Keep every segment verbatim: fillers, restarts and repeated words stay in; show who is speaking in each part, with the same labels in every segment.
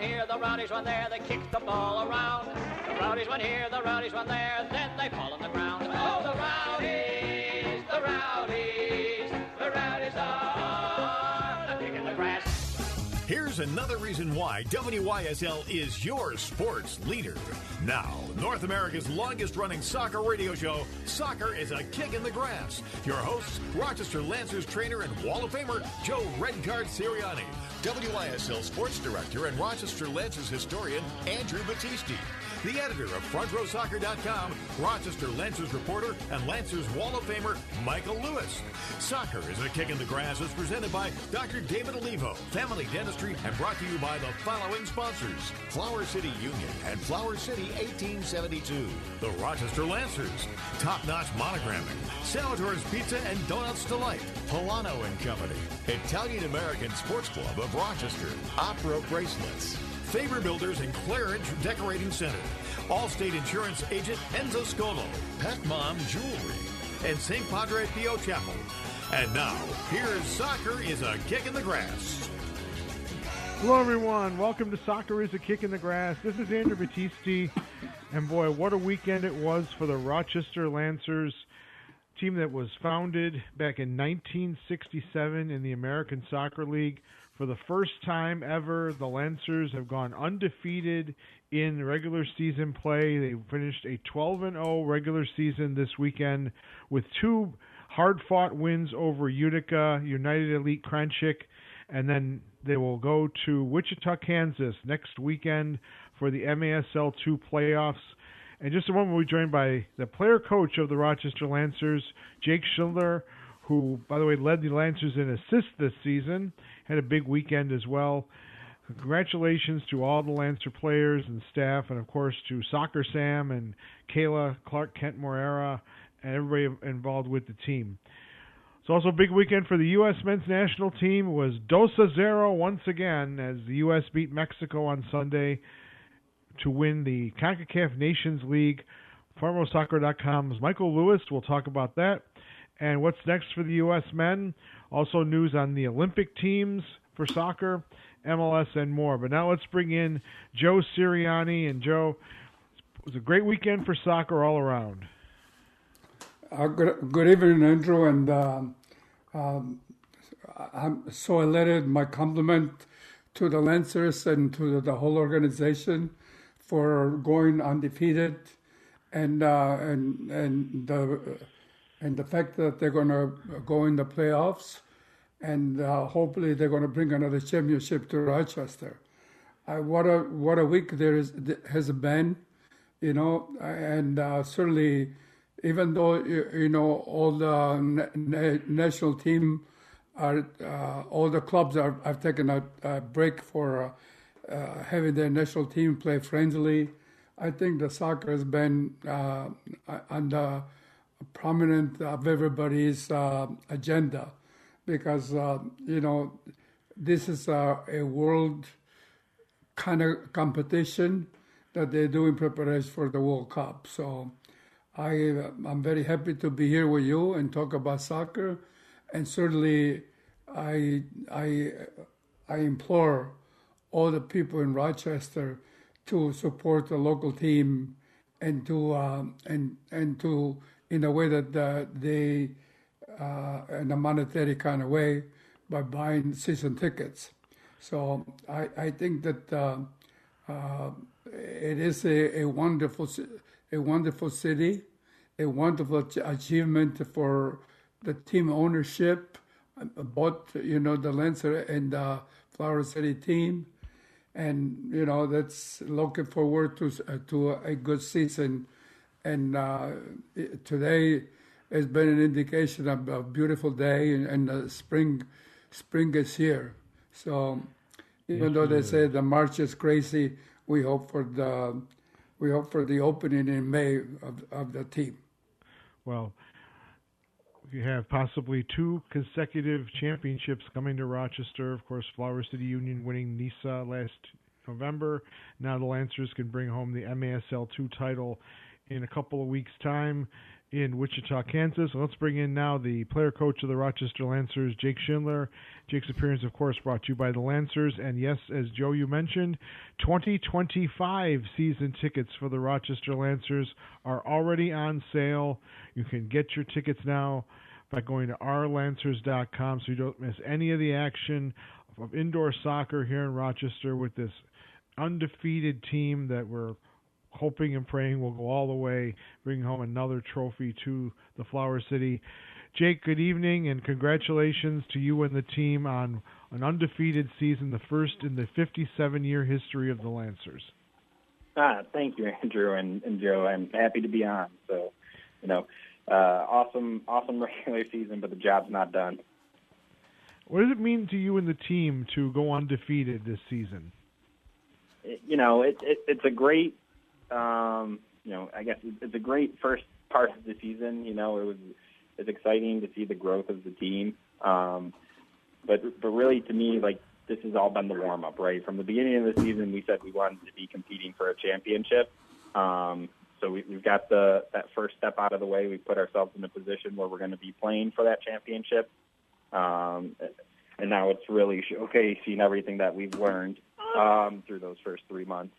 Speaker 1: here, the Rowdies one there, they kick the ball around. The Rowdies one here, the Rowdies one there, then they fall on the ground. Oh, the Rowdies, the Rowdies, the Rowdies are the kick in the grass.
Speaker 2: Here's another reason why W Y S L is your sports leader. Now, North America's longest-running soccer radio show, Soccer is a Kick in the Grass. Your hosts, Rochester Lancers trainer and Wall of Famer Joe Redcard Sirianni, W Y S L sports director and Rochester Lancers historian Andrew Battisti, the editor of front row soccer dot com, Rochester Lancers reporter, and Lancers Wall of Famer Michael Lewis. Soccer is a Kick in the Grass is presented by Doctor David Olivo, Family Dentistry, and brought to you by the following sponsors: Flower City Union and Flower City eighteen seventy-two, the Rochester Lancers, Top-Notch Monogramming, Salvatore's Pizza and Donuts Delight, Polano and Company, Italian American Sports Club of Rochester, Opera Bracelets, Faber Builders and Claridge Decorating Center, Allstate Insurance Agent Enzo Scolo, Pet Mom Jewelry, and Saint Padre Pio Chapel. And now, here's Soccer is a Kick in the Grass.
Speaker 3: Hello, everyone. Welcome to Soccer is a Kick in the Grass. This is Andrew Battisti. And boy, what a weekend it was for the Rochester Lancers, team that was founded back in nineteen sixty-seven in the American Soccer League. For the first time ever, the Lancers have gone undefeated in regular season play. They finished a twelve and oh regular season this weekend with two hard-fought wins over Utica, United Elite Kranchik, and then they will go to Wichita, Kansas next weekend for the M A S L two playoffs. And just a moment, we'll be joined by the player-coach of the Rochester Lancers, Jake Schindler, who, by the way, led the Lancers in assists this season, had a big weekend as well. Congratulations to all the Lancer players and staff, and, of course, to Soccer Sam and Kayla Clark Kent Morera and everybody involved with the team. It's also a big weekend for the U S men's national team. It was dos a zero once again as the U S beat Mexico on Sunday to win the CONCACAF Nations League. front row soccer dot com's Michael Lewis will talk about that. And what's next for the U S men? Also news on the Olympic teams for soccer, M L S, and more. But now let's bring in Joe Sirianni. And Joe, it was a great weekend for soccer all around.
Speaker 4: Uh, good, good evening, Andrew. And uh, um, I'm so elated. My compliment to the Lancers and to the, the whole organization for going undefeated, and uh, and and the and the fact that they're going to go in the playoffs, and uh, hopefully they're going to bring another championship to Rochester. Uh, what a what a week there is has been, you know, and uh, certainly, even though you, you know all the na- national team are uh, all the clubs are have taken a, a break for. Uh, Uh, having their national team play friendly, I think the soccer has been uh, on the prominent of everybody's uh, agenda, because uh, you know this is a, a world kind of competition that they do in preparation for the World Cup. So I I'm very happy to be here with you and talk about soccer, and certainly I I I implore all the people in Rochester to support the local team, and to um, and and to in a way that uh, they uh, in a monetary kind of way by buying season tickets. So I I think that uh, uh, it is a, a wonderful a wonderful city, a wonderful achievement for the team ownership, both you know the Lancer and the Flower City team. And you know that's looking forward to uh, to a good season, and uh, today has been an indication of a beautiful day, and, and uh, spring spring is here. So even yes, though they say the March is crazy, we hope for the we hope for the opening in May of of the team.
Speaker 3: Well, you have possibly two consecutive championships coming to Rochester. Of course, Flower City Union winning NISA last November. Now the Lancers can bring home the M A S L two title in a couple of weeks' time. in Wichita, Kansas. So let's bring in now the player coach of the Rochester Lancers, Jake Schindler. Jake's appearance, of course, brought to you by the Lancers. And yes, as Joe, you mentioned, twenty twenty-five season tickets for the Rochester Lancers are already on sale. You can get your tickets now by going to our lancers dot com so you don't miss any of the action of indoor soccer here in Rochester with this undefeated team that we're hoping and praying will go all the way, bring home another trophy to the Flower City. Jake, good evening, and congratulations to you and the team on an undefeated season, the first in the fifty-seven-year history of the Lancers.
Speaker 5: Ah, thank you, Andrew and, and Joe. I'm happy to be on. So, you know, uh, awesome, awesome regular season, but the job's not done.
Speaker 3: What does it mean to you and the team to go undefeated this season?
Speaker 5: It, you know, it, it, it's a great, um, you know, I guess it's a great first part of the season. You know, it was it's exciting to see the growth of the team. Um, but but really, to me, like, this has all been the warm up, right? From the beginning of the season, we said we wanted to be competing for a championship. Um, so we, we've got the that first step out of the way. We put ourselves in a position where we're going to be playing for that championship. Um, and now it's really showcasing everything that we've learned um, through those first three months.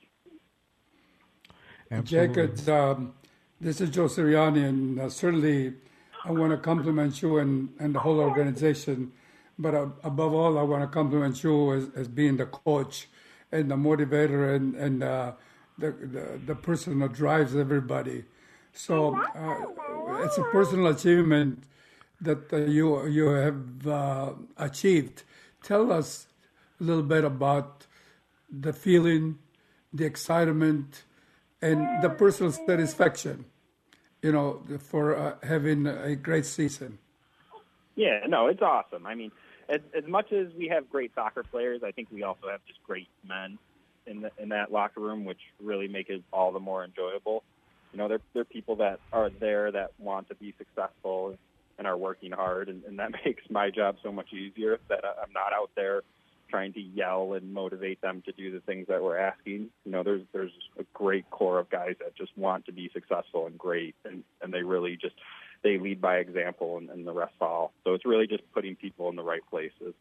Speaker 3: Absolutely.
Speaker 4: Jacob, um, this is Joe Sirianni, and uh, certainly I want to compliment you and, and the whole organization. But uh, above all, I want to compliment you as, as being the coach and the motivator and, and uh, the, the the person that drives everybody. So uh, it's a personal achievement that uh, you you have uh, achieved. Tell us a little bit about the feeling, the excitement, and the personal satisfaction, you know, for uh, having a great season.
Speaker 5: Yeah, no, it's awesome. I mean, as, as much as we have great soccer players, I think we also have just great men in the, in that locker room, which really make it all the more enjoyable. You know, they're, they're people that are there that want to be successful and are working hard, and, and that makes my job so much easier, that I'm not out there trying to yell and motivate them to do the things that we're asking. You know, there's there's a great core of guys that just want to be successful and great, and, and they really just, they lead by example, and, and the rest fall. So it's really just putting people in the right places.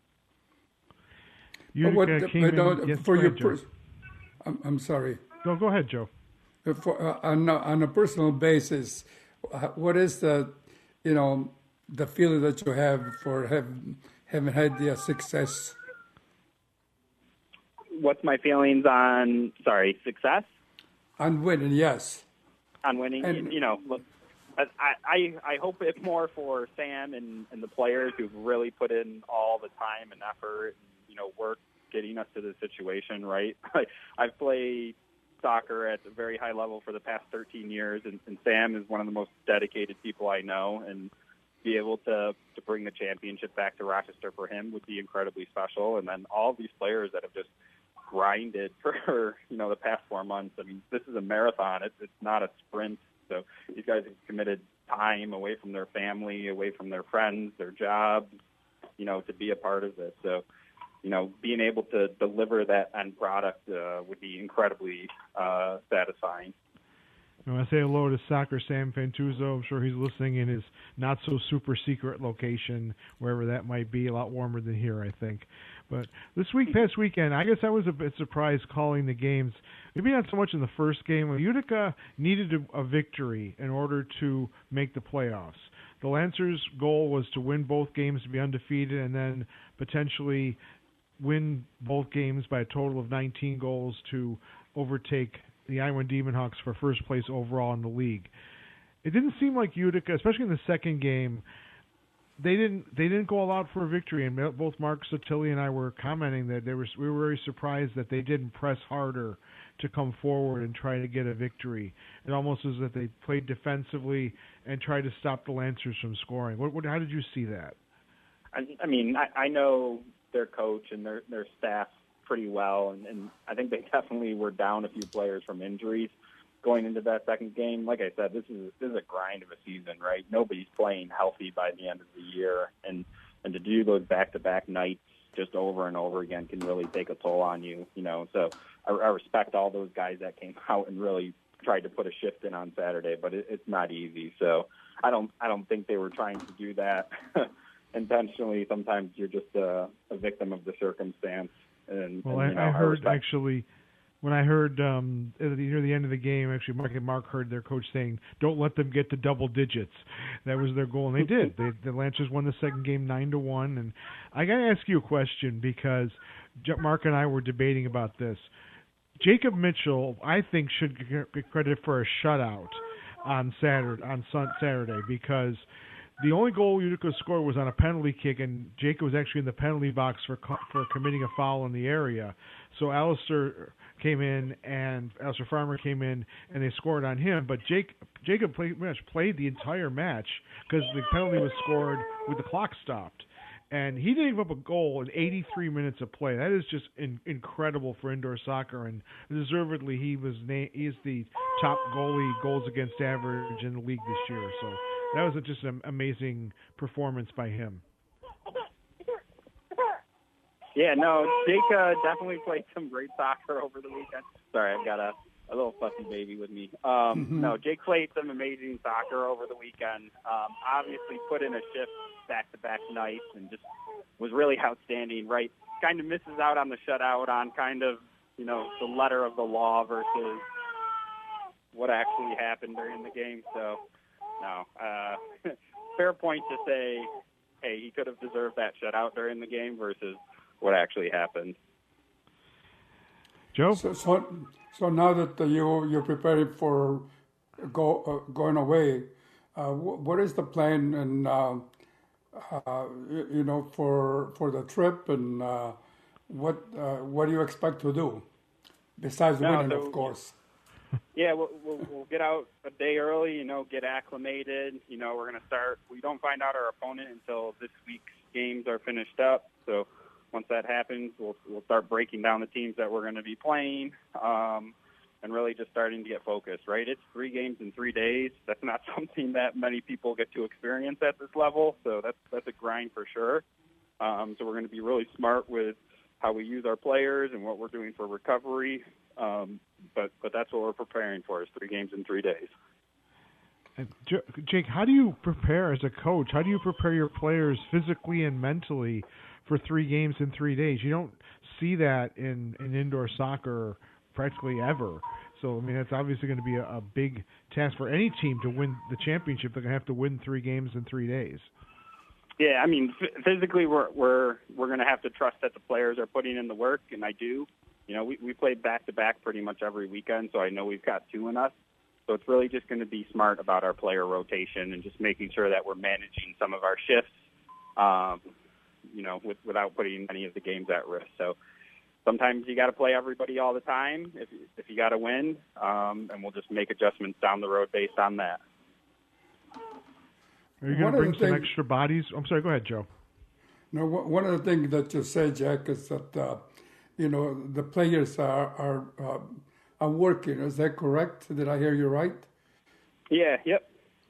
Speaker 3: You
Speaker 4: what,
Speaker 3: uh, came in,
Speaker 4: uh,
Speaker 3: yes,
Speaker 4: for
Speaker 3: go
Speaker 4: your
Speaker 3: ahead, Joe.
Speaker 4: pers- I'm, I'm sorry.
Speaker 3: No, go ahead, Joe.
Speaker 4: For, uh, on, a, on a personal basis, uh, what is the, you know, the feeling that you have for have, having had the success?
Speaker 5: What's my feelings on, sorry, success?
Speaker 4: On winning, yes.
Speaker 5: On winning,
Speaker 4: And,
Speaker 5: you know, look, I, I, I hope it's more for Sam and, and the players who've really put in all the time and effort and, you know, work getting us to this situation, right? I've played soccer at a very high level for the past thirteen years, and, and Sam is one of the most dedicated people I know, and be able to, to bring the championship back to Rochester for him would be incredibly special. And then all these players that have just grinded for, you know, the past four months. I mean, this is a marathon. It's, it's not a sprint. So these guys have committed time away from their family, away from their friends, their jobs, you know, to be a part of this. So, you know, being able to deliver that end product uh, would be incredibly uh, satisfying.
Speaker 3: I want to say hello to Soccer Sam Fantuzzo. I'm sure he's listening in his not-so-super-secret location, wherever that might be, a lot warmer than here, I think. But this week, past weekend, I guess I was a bit surprised calling the games. Maybe not so much in the first game. Utica needed a, a victory in order to make the playoffs. The Lancers' goal was to win both games, to be undefeated, and then potentially win both games by a total of nineteen goals to overtake the Iowa Demon Hawks for first place overall in the league. It didn't seem like Utica, especially in the second game, they didn't they didn't go all out for a victory. And both Mark Sotilli and I were commenting that they were we were very surprised that they didn't press harder to come forward and try to get a victory. It almost was that they played defensively and tried to stop the Lancers from scoring. What, what how did you see that?
Speaker 5: I, I mean, I, I know their coach and their their staff pretty well, and, and I think they definitely were down a few players from injuries going into that second game. Like I said, this is this is a grind of a season, right? Nobody's playing healthy by the end of the year, and and to do those back-to-back nights just over and over again can really take a toll on you, you know. So I, I respect all those guys that came out and really tried to put a shift in on Saturday, but it, it's not easy. So I don't I don't think they were trying to do that intentionally. Sometimes you're just a, a victim of the circumstance. And,
Speaker 3: well,
Speaker 5: and, you
Speaker 3: I,
Speaker 5: know,
Speaker 3: I heard
Speaker 5: respect-
Speaker 3: actually when I heard um, near the end of the game, actually Mark and Mark heard their coach saying, "Don't let them get to double digits." That was their goal, and they did. They, the Lancers won the second game nine to one. And I got to ask you a question because Mark and I were debating about this. Jacob Mitchell, I think, should get credit for a shutout on Saturday on Saturday because the only goal Utica scored was on a penalty kick, and Jacob was actually in the penalty box for for committing a foul in the area. So Alistair came in, and Alistair Farmer came in, and they scored on him. But Jake, Jacob played, pretty much played the entire match because the penalty was scored with the clock stopped. And he didn't give up a goal in eighty-three minutes of play. That is just in, incredible for indoor soccer, and deservedly he was na- he is the top goalie goals against average in the league this year. So that was a, just an amazing performance by him.
Speaker 5: Yeah, no, Jake uh, definitely played some great soccer over the weekend. Sorry, I've got a, a little fussy baby with me. Um,
Speaker 4: Mm-hmm.
Speaker 5: No, Jake played some amazing soccer over the weekend. Um, obviously put in a shift back-to-back nights and just was really outstanding, right? Kind of misses out on the shutout on kind of, you know, the letter of the law versus what actually happened during the game. So, no, uh, fair point to say, hey, he could have deserved that shutout during the game versus what actually happened.
Speaker 3: Joe?
Speaker 4: So, so, so now that uh, you you're preparing for go uh, going away, uh, wh- what is the plan and uh, uh, you, you know for for the trip and uh, what uh, what do you expect to do besides
Speaker 5: No,
Speaker 4: winning,
Speaker 5: so-
Speaker 4: of course?
Speaker 5: Yeah, we'll, we'll, we'll get out a day early, you know, get acclimated. You know, we're going to start. We don't find out our opponent until this week's games are finished up. So once that happens, we'll we'll start breaking down the teams that we're going to be playing, um, and really just starting to get focused. Right, it's three games in three days. That's not something that many people get to experience at this level. So that's that's a grind for sure. Um, so we're going to be really smart with how we use our players and what we're doing for recovery. Um, but but that's what we're preparing for is three games in three days.
Speaker 3: And J- Jake, how do you prepare as a coach? How do you prepare your players physically and mentally for three games in three days? You don't see that in, in indoor soccer practically ever. So, I mean, that's obviously going to be a, a big task for any team to win the championship. They're going to have to win three games in three days.
Speaker 5: Yeah, I mean, f- physically we're we're we're going to have to trust that the players are putting in the work, and I do. You know, we we play back to back pretty much every weekend, so I know we've got two in us. So it's really just going to be smart about our player rotation and just making sure that we're managing some of our shifts, um, you know, with, without putting any of the games at risk. So sometimes you got to play everybody all the time if if you got to win, um, and we'll just make adjustments down the road based on that.
Speaker 3: Are you going
Speaker 4: One
Speaker 3: to
Speaker 4: of
Speaker 3: bring
Speaker 4: the
Speaker 3: some
Speaker 4: things-
Speaker 3: extra bodies? I'm sorry, go ahead, Joe.
Speaker 4: No, one of the things that you say, Jack, is that uh, you know the players are are uh, are working. Is that correct? Did I hear you right?
Speaker 5: Yeah. Yep.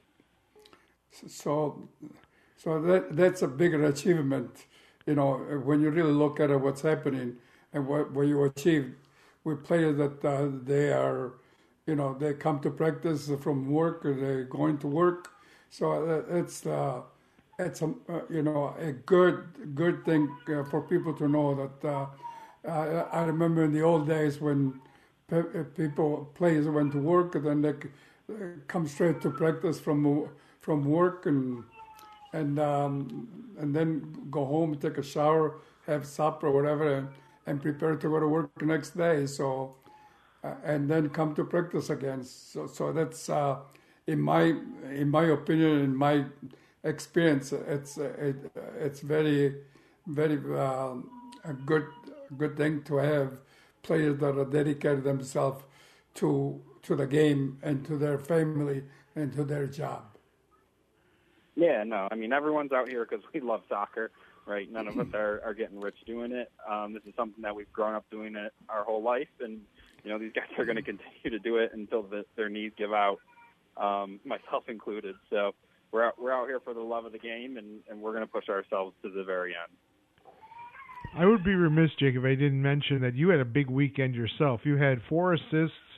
Speaker 4: So, so that that's a bigger achievement, you know, when you really look at what's happening and what, what you achieved with players that uh, they are, you know, they come to practice from work or they're going to work. So it's uh, it's a uh, you know a good good thing uh, for people to know that. Uh, I, I remember in the old days when pe- people players went to work and then they come straight to practice from from work and and um, and then go home, take a shower, have supper or whatever, and, and prepare to go to work the next day. So uh, and then come to practice again. So so that's uh, in my in my opinion, in my experience, it's it, it's very very uh, a good good thing to have players that are dedicated themselves to to the game and to their family and to their job.
Speaker 5: Yeah, no, I mean, everyone's out here because we love soccer, right? None of us are, are getting rich doing it. Um, this is something that we've grown up doing it our whole life, and, you know, these guys are going to continue to do it until the, their knees give out, um, myself included. So we're out, we're out here for the love of the game, and, and we're going to push ourselves to the very end.
Speaker 3: I would be remiss, Jake, if I didn't mention that you had a big weekend yourself. You had four assists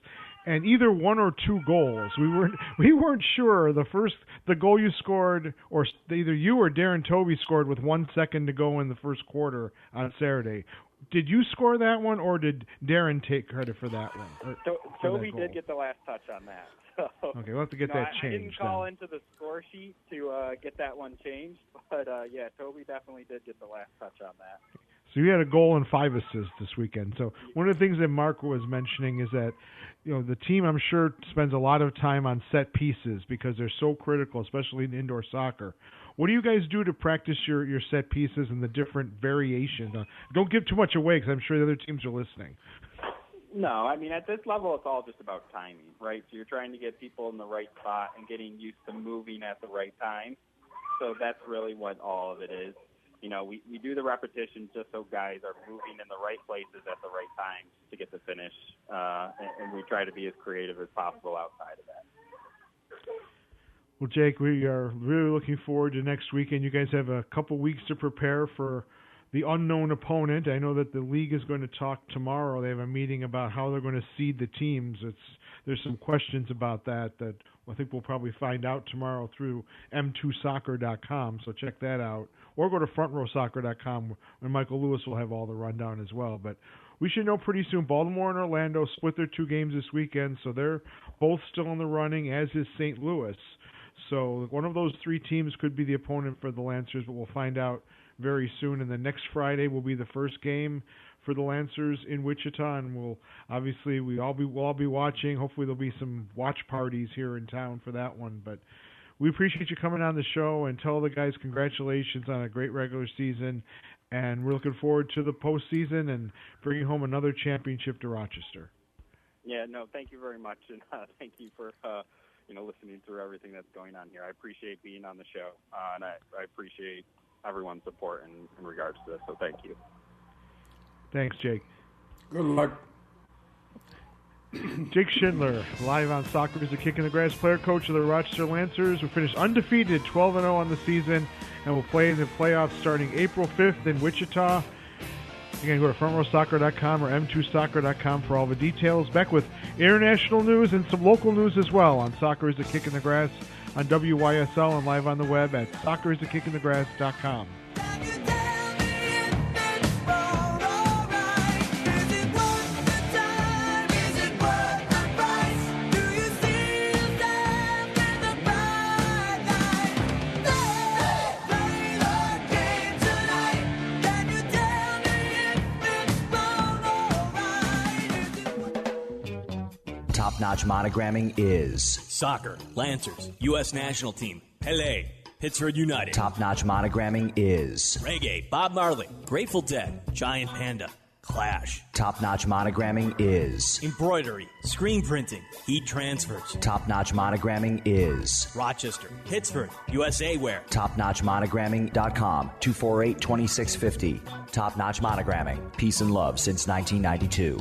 Speaker 3: and either one or two goals. We weren't we weren't sure. The first the goal you scored, or either you or Darren Toby scored with one second to go in the first quarter on Saturday. Did you score that one, or did Darren take credit for that one? Or,
Speaker 5: to-
Speaker 3: for
Speaker 5: Toby
Speaker 3: that
Speaker 5: did get the last touch on that. So,
Speaker 3: okay, we'll have to get
Speaker 5: no,
Speaker 3: that
Speaker 5: I,
Speaker 3: changed.
Speaker 5: I didn't call
Speaker 3: then.
Speaker 5: into the score sheet to uh, get that one changed, but uh, yeah, Toby definitely did get the last touch on that.
Speaker 3: So you had a goal and five assists this weekend. So one of the things that Mark was mentioning is that, you know, the team, I'm sure, spends a lot of time on set pieces because they're so critical, especially in indoor soccer. What do you guys do to practice your, your set pieces and the different variations? Uh, don't give too much away because I'm sure the other teams are listening.
Speaker 5: No, I mean, at this level, it's all just about timing, right? So you're trying to get people in the right spot and getting used to moving at the right time. So that's really what all of it is. You know, we, we do the repetitions just so guys are moving in the right places at the right time to get the finish, uh, and, and we try to be as creative as possible outside of that.
Speaker 3: Well, Jake, we are really looking forward to next weekend. You guys have a couple weeks to prepare for the unknown opponent. I know that the league is going to talk tomorrow. They have a meeting about how they're going to seed the teams. It's there's some questions about that that I think we'll probably find out tomorrow through M two soccer dot com, so check that out. Or go to front row soccer dot com, and Michael Lewis will have all the rundown as well. But we should know pretty soon. Baltimore and Orlando split their two games this weekend, so they're both still in the running, as is Saint Louis. So one of those three teams could be the opponent for the Lancers, but we'll find out very soon. And the next Friday will be the first game for the Lancers in Wichita, and we'll obviously we all be we'll all be watching. Hopefully there'll be some watch parties here in town for that one. But we appreciate you coming on the show, and tell the guys congratulations on a great regular season, and we're looking forward to the postseason and bringing home another championship to Rochester.
Speaker 5: Yeah, no, thank you very much, and uh, thank you for uh, you know listening through everything that's going on here. I appreciate being on the show, uh, and I, I appreciate everyone's support in, in regards to this. So thank you.
Speaker 3: Thanks, Jake.
Speaker 4: Good luck.
Speaker 3: Jake Schindler, live on Soccer is a Kick in the Grass, player coach of the Rochester Lancers, who finished undefeated, twelve and oh on the season, and will play in the playoffs starting April fifth in Wichita. Again, go to front row soccer dot com or M two soccer dot com for all the details. Back with international news and some local news as well on Soccer is a Kick in the Grass on W Y S L and live on the web at soccer is a kick in the grass dot com.
Speaker 6: Top-notch monogramming is
Speaker 7: Soccer, Lancers, U S National Team, Pele, Pittsburgh United.
Speaker 6: Top-notch monogramming is
Speaker 7: Reggae, Bob Marley, Grateful Dead, Giant Panda, Clash.
Speaker 6: Top-notch monogramming is
Speaker 7: Embroidery, screen printing, heat transfers.
Speaker 6: Top-notch monogramming is
Speaker 7: Rochester, Pittsburgh, U S A Wear.
Speaker 6: top notch monogramming dot com, two four eight, two six five zero. Top-notch monogramming, peace and love since nineteen ninety-two.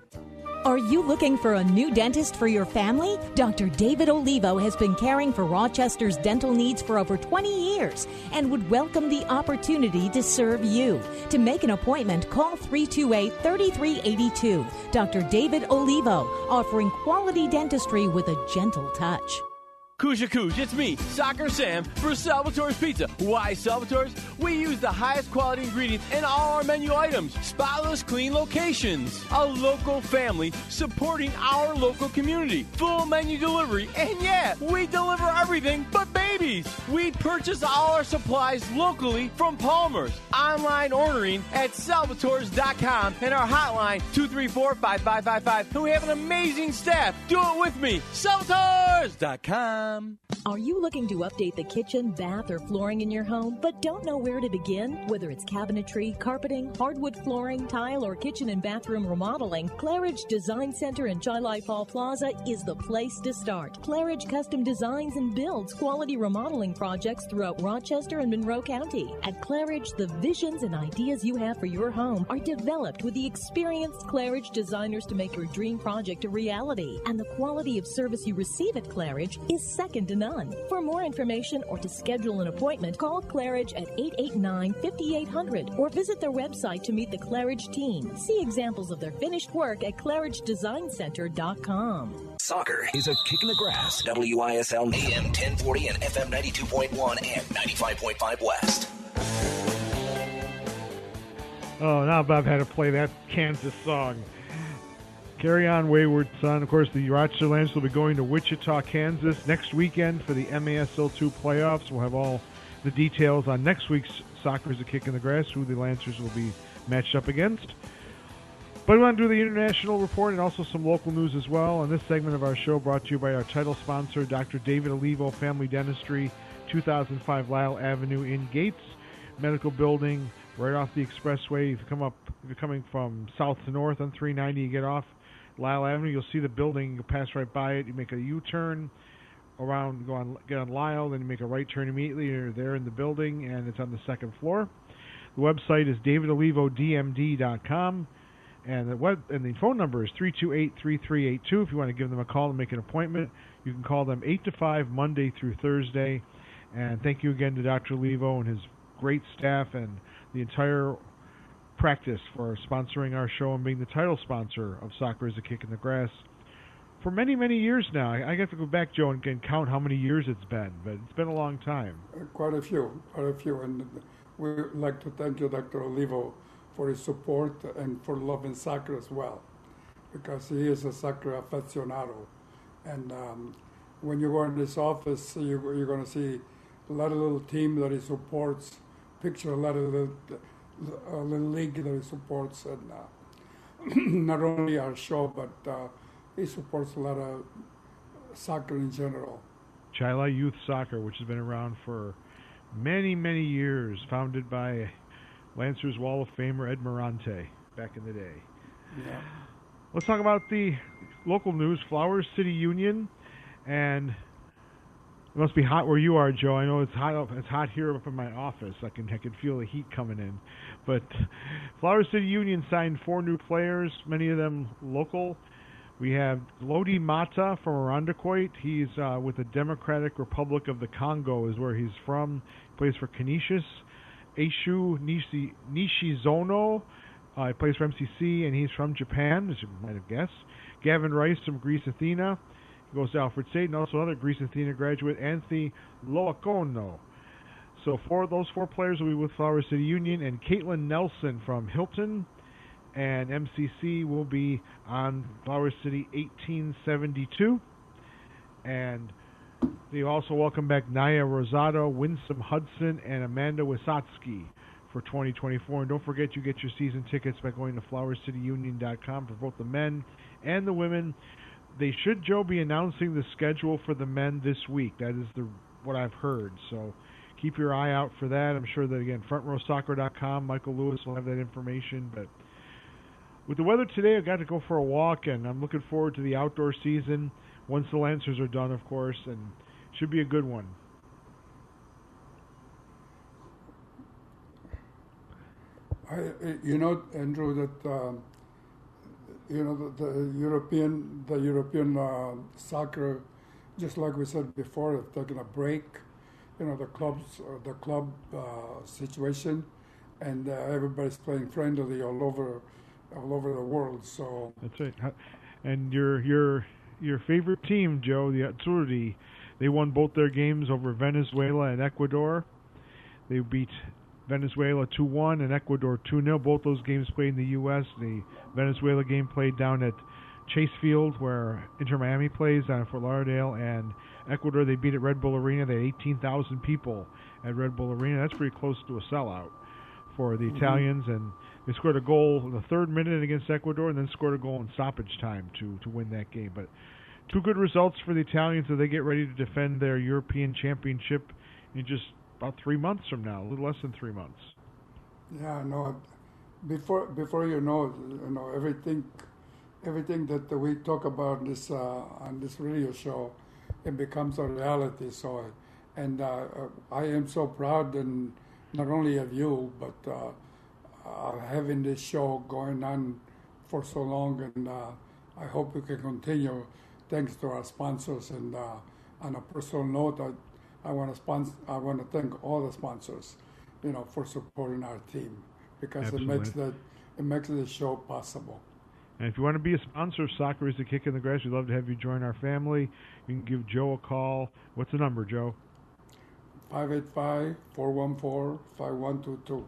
Speaker 8: Are you looking for a new dentist for your family? Doctor David Olivo has been caring for Rochester's dental needs for over twenty years and would welcome the opportunity to serve you. To make an appointment, call three two eight, three three eight two. Doctor David Olivo, offering quality dentistry with a gentle touch.
Speaker 9: Kuja Kuj, it's me, Soccer Sam, for Salvatore's Pizza. Why Salvatore's? We use the highest quality ingredients in all our menu items. Spotless, clean locations. A local family supporting our local community. Full menu delivery. And yeah, we deliver everything but babies. We purchase all our supplies locally from Palmer's. Online ordering at salvatores dot com and our hotline two three four, five five five five. And we have an amazing staff. Do it with me. salvatores dot com.
Speaker 8: Are you looking to update the kitchen, bath, or flooring in your home, but don't know where to begin? Whether it's cabinetry, carpeting, hardwood flooring, tile, or kitchen and bathroom remodeling, Claridge Design Center in Chi-Life Hall Plaza is the place to start. Claridge custom designs and builds quality remodeling projects throughout Rochester and Monroe County. At Claridge, the visions and ideas you have for your home are developed with the experienced Claridge designers to make your dream project a reality. And the quality of service you receive at Claridge is second to none. done. For more information or to schedule an appointment, call Claridge at eight eight nine, five eight zero zero or visit their website to meet the Claridge team. See examples of their finished work at claridge design center dot com.
Speaker 10: Soccer is a kick in the grass. W I S L A M ten forty and F M ninety-two point one and ninety-five point five West.
Speaker 3: Oh, now Bob had to play that Kansas song. Carry on, wayward son. Of course, the Rochester Lancers will be going to Wichita, Kansas next weekend for the M A S L two playoffs. We'll have all the details on next week's Soccer is a Kick in the Grass, who the Lancers will be matched up against. But we want to do the international report and also some local news as well. And this segment of our show brought to you by our title sponsor, Doctor David Olivo Family Dentistry, two thousand five Lyle Avenue in Gates, medical building right off the expressway. If you come up, if you're coming from south to north on three ninety, you get off Lyle Avenue. You'll see the building. You pass right by it. You make a U-turn around, go on, get on Lyle, then you make a right turn immediately. You're there in the building, and it's on the second floor. The website is david olivo d m d dot com. And the web and the phone number is three two eight, three three eight two. If you want to give them a call and make an appointment, you can call them eight to five Monday through Thursday. And thank you again to Doctor Olivo and his great staff and the entire practice for sponsoring our show and being the title sponsor of Soccer is a Kick in the Grass for many, many years now. I, I have to go back, Joe, and, and count how many years it's been, but it's been a long time.
Speaker 4: Uh, quite a few, quite a few. And we'd like to thank you, Doctor Olivo, for his support and for loving soccer as well, because he is a soccer aficionado. And um, when you go in his office, you, you're going to see a lot of little team that he supports, picture a lot of the a little league that he supports, and uh, not only our show, but uh, he supports a lot of soccer in general.
Speaker 3: Chila Youth Soccer, which has been around for many, many years, founded by Lancers Wall of Famer Ed Morante back in the day.
Speaker 4: Yeah.
Speaker 3: Let's talk about the local news. Flowers City Union, and it must be hot where you are, Joe. I know it's hot up, it's hot here up in my office. I can I can feel the heat coming in. But Flowers City Union signed four new players, many of them local. We have Lodi Mata from Irondequoit. He's uh, with the Democratic Republic of the Congo is where he's from. He plays for Canisius. Eishu Nishi, Nishizono, uh, he plays for M C C, and he's from Japan, as you might have guessed. Gavin Rice from Greece Athena. He goes to Alfred State, and also another Greece Athena graduate, Anthony Loakono. So four, those four players will be with Flowers City Union, and Caitlin Nelson from Hilton and M C C will be on Flowers City eighteen seventy-two. And they also welcome back Naya Rosado, Winsome Hudson, and Amanda Wisotsky for twenty twenty-four. And don't forget, you get your season tickets by going to flowers city union dot com for both the men and the women. They should, Joe, be announcing the schedule for the men this week. That is the what I've heard. So keep your eye out for that. I'm sure that, again, front row soccer dot com, Michael Lewis will have that information. But with the weather today, I've got to go for a walk, and I'm looking forward to the outdoor season once the Lancers are done, of course, and should be a good one.
Speaker 4: I, you know, Andrew, that um, you know the, the European, the European uh, soccer, just like we said before, have taken a break. You know, the clubs, uh, the club uh, situation, and uh, everybody's playing friendly all over, all over the world. So
Speaker 3: that's right. And your your your favorite team, Joe, the Azzurri, they won both their games over Venezuela and Ecuador. They beat Venezuela two one and Ecuador two nil. Both those games played in the U S The Venezuela game played down at Chase Field, where Inter Miami plays, down at Fort Lauderdale. And Ecuador, they beat at Red Bull Arena. They had eighteen thousand people at Red Bull Arena. That's pretty close to a sellout for the mm-hmm. Italians. And they scored a goal in the third minute against Ecuador and then scored a goal in stoppage time to, to win that game. But two good results for the Italians as they get ready to defend their European Championship in just about three months from now, a little less than three months.
Speaker 4: Yeah, no. Before before you know, you know everything, everything that we talk about this uh, on this radio show, it becomes a reality. So, and uh, I am so proud, and not only of you, but uh, uh, having this show going on for so long, and uh, I hope we can continue. Thanks to our sponsors, and uh, on a personal note, I, I want to sponsor. I want to thank all the sponsors, you know, for supporting our team because
Speaker 3: Absolutely.
Speaker 4: it makes the it makes the show possible.
Speaker 3: And if you want to be a sponsor of Soccer is a Kick in the Grass, we'd love to have you join our family. You can give Joe a call. What's the number, Joe?
Speaker 4: five eight five, four one four, five one two two.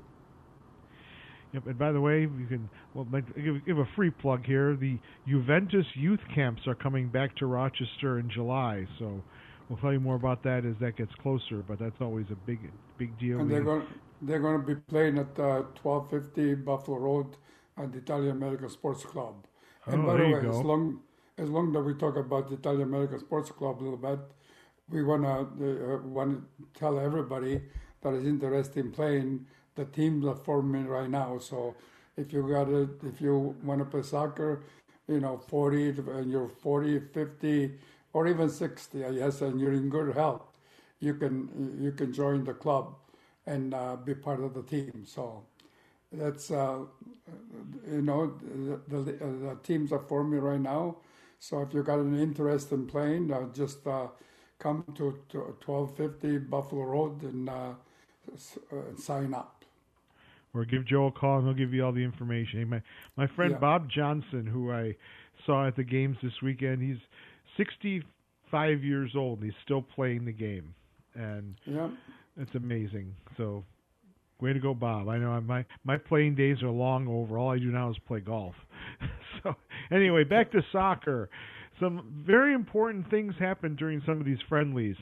Speaker 3: Yep, and by the way, you can well give, give a free plug here. The Juventus youth camps are coming back to Rochester in July, so we'll tell you more about that as that gets closer. But that's always a big, big deal.
Speaker 4: And they're going they're going to be playing at uh, twelve fifty Buffalo Road at the Italian American Sports Club. And
Speaker 3: oh,
Speaker 4: by
Speaker 3: there
Speaker 4: the
Speaker 3: you
Speaker 4: way,
Speaker 3: go.
Speaker 4: as long as long that we talk about the Italian American Sports Club a little bit, we want to uh, want to tell everybody that is interested in playing. The teams are forming right now, so if you got it, if you want to play soccer, you know, forty, and you're forty, fifty, or even sixty, I guess, and you're in good health, you can you can join the club and uh, be part of the team. So that's uh, you know the, the, the teams are forming right now. So if you got an interest in playing, uh, just uh, come to, to twelve fifty Buffalo Road and uh, uh, sign up.
Speaker 3: Or give Joe a call, and he'll give you all the information. My my friend
Speaker 4: Yeah.
Speaker 3: Bob Johnson, who I saw at the games this weekend, he's sixty-five years old. He's still playing the game, and
Speaker 4: yeah.
Speaker 3: it's amazing. So, way to go, Bob. I know my my playing days are long over. All I do now is play golf. So, anyway, back to soccer. Some very important things happened during some of these friendlies.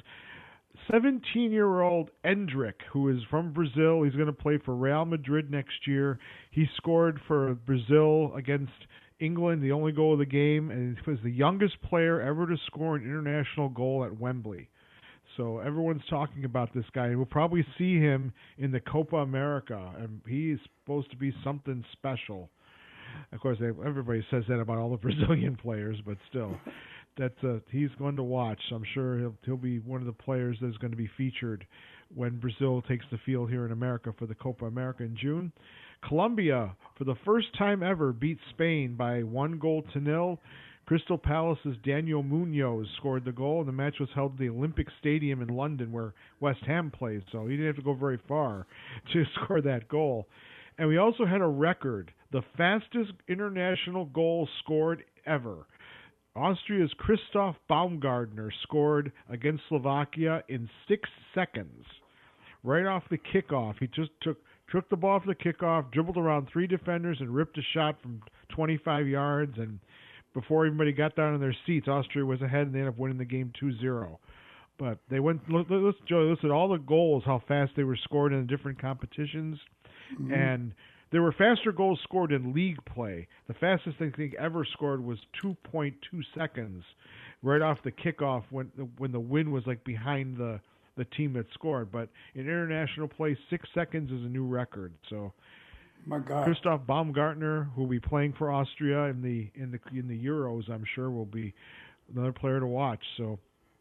Speaker 3: seventeen-year-old Endrick, who is from Brazil, he's going to play for Real Madrid next year. He scored for Brazil against England, the only goal of the game, and he was the youngest player ever to score an international goal at Wembley. So everyone's talking about this guy, and we'll probably see him in the Copa America, and he's supposed to be something special. Of course, they, everybody says that about all the Brazilian players, but still. That's uh, he's going to watch. So I'm sure he'll he'll be one of the players that's going to be featured when Brazil takes the field here in America for the Copa America in June. Colombia, for the first time ever, beat Spain by one goal to nil. Crystal Palace's Daniel Munoz scored the goal, and the match was held at the Olympic Stadium in London, where West Ham plays. So he didn't have to go very far to score that goal. And we also had a record, the fastest international goal scored ever. Austria's Christoph Baumgartner scored against Slovakia in six seconds. Right off the kickoff, he just took took the ball off the kickoff, dribbled around three defenders, and ripped a shot from twenty-five yards. And before everybody got down in their seats, Austria was ahead, and they ended up winning the game two zero. But they went, look, let's, Joey, listen, all the goals, how fast they were scored in the different competitions. Mm-hmm. And there were faster goals scored in league play. The fastest I think ever scored was two point two seconds right off the kickoff when the, when the wind was like behind the, the team that scored. But in international play, six seconds is a new record. So
Speaker 4: My God.
Speaker 3: Christoph Baumgartner, who will be playing for Austria in the in the in the Euros, I'm sure will be another player to watch. So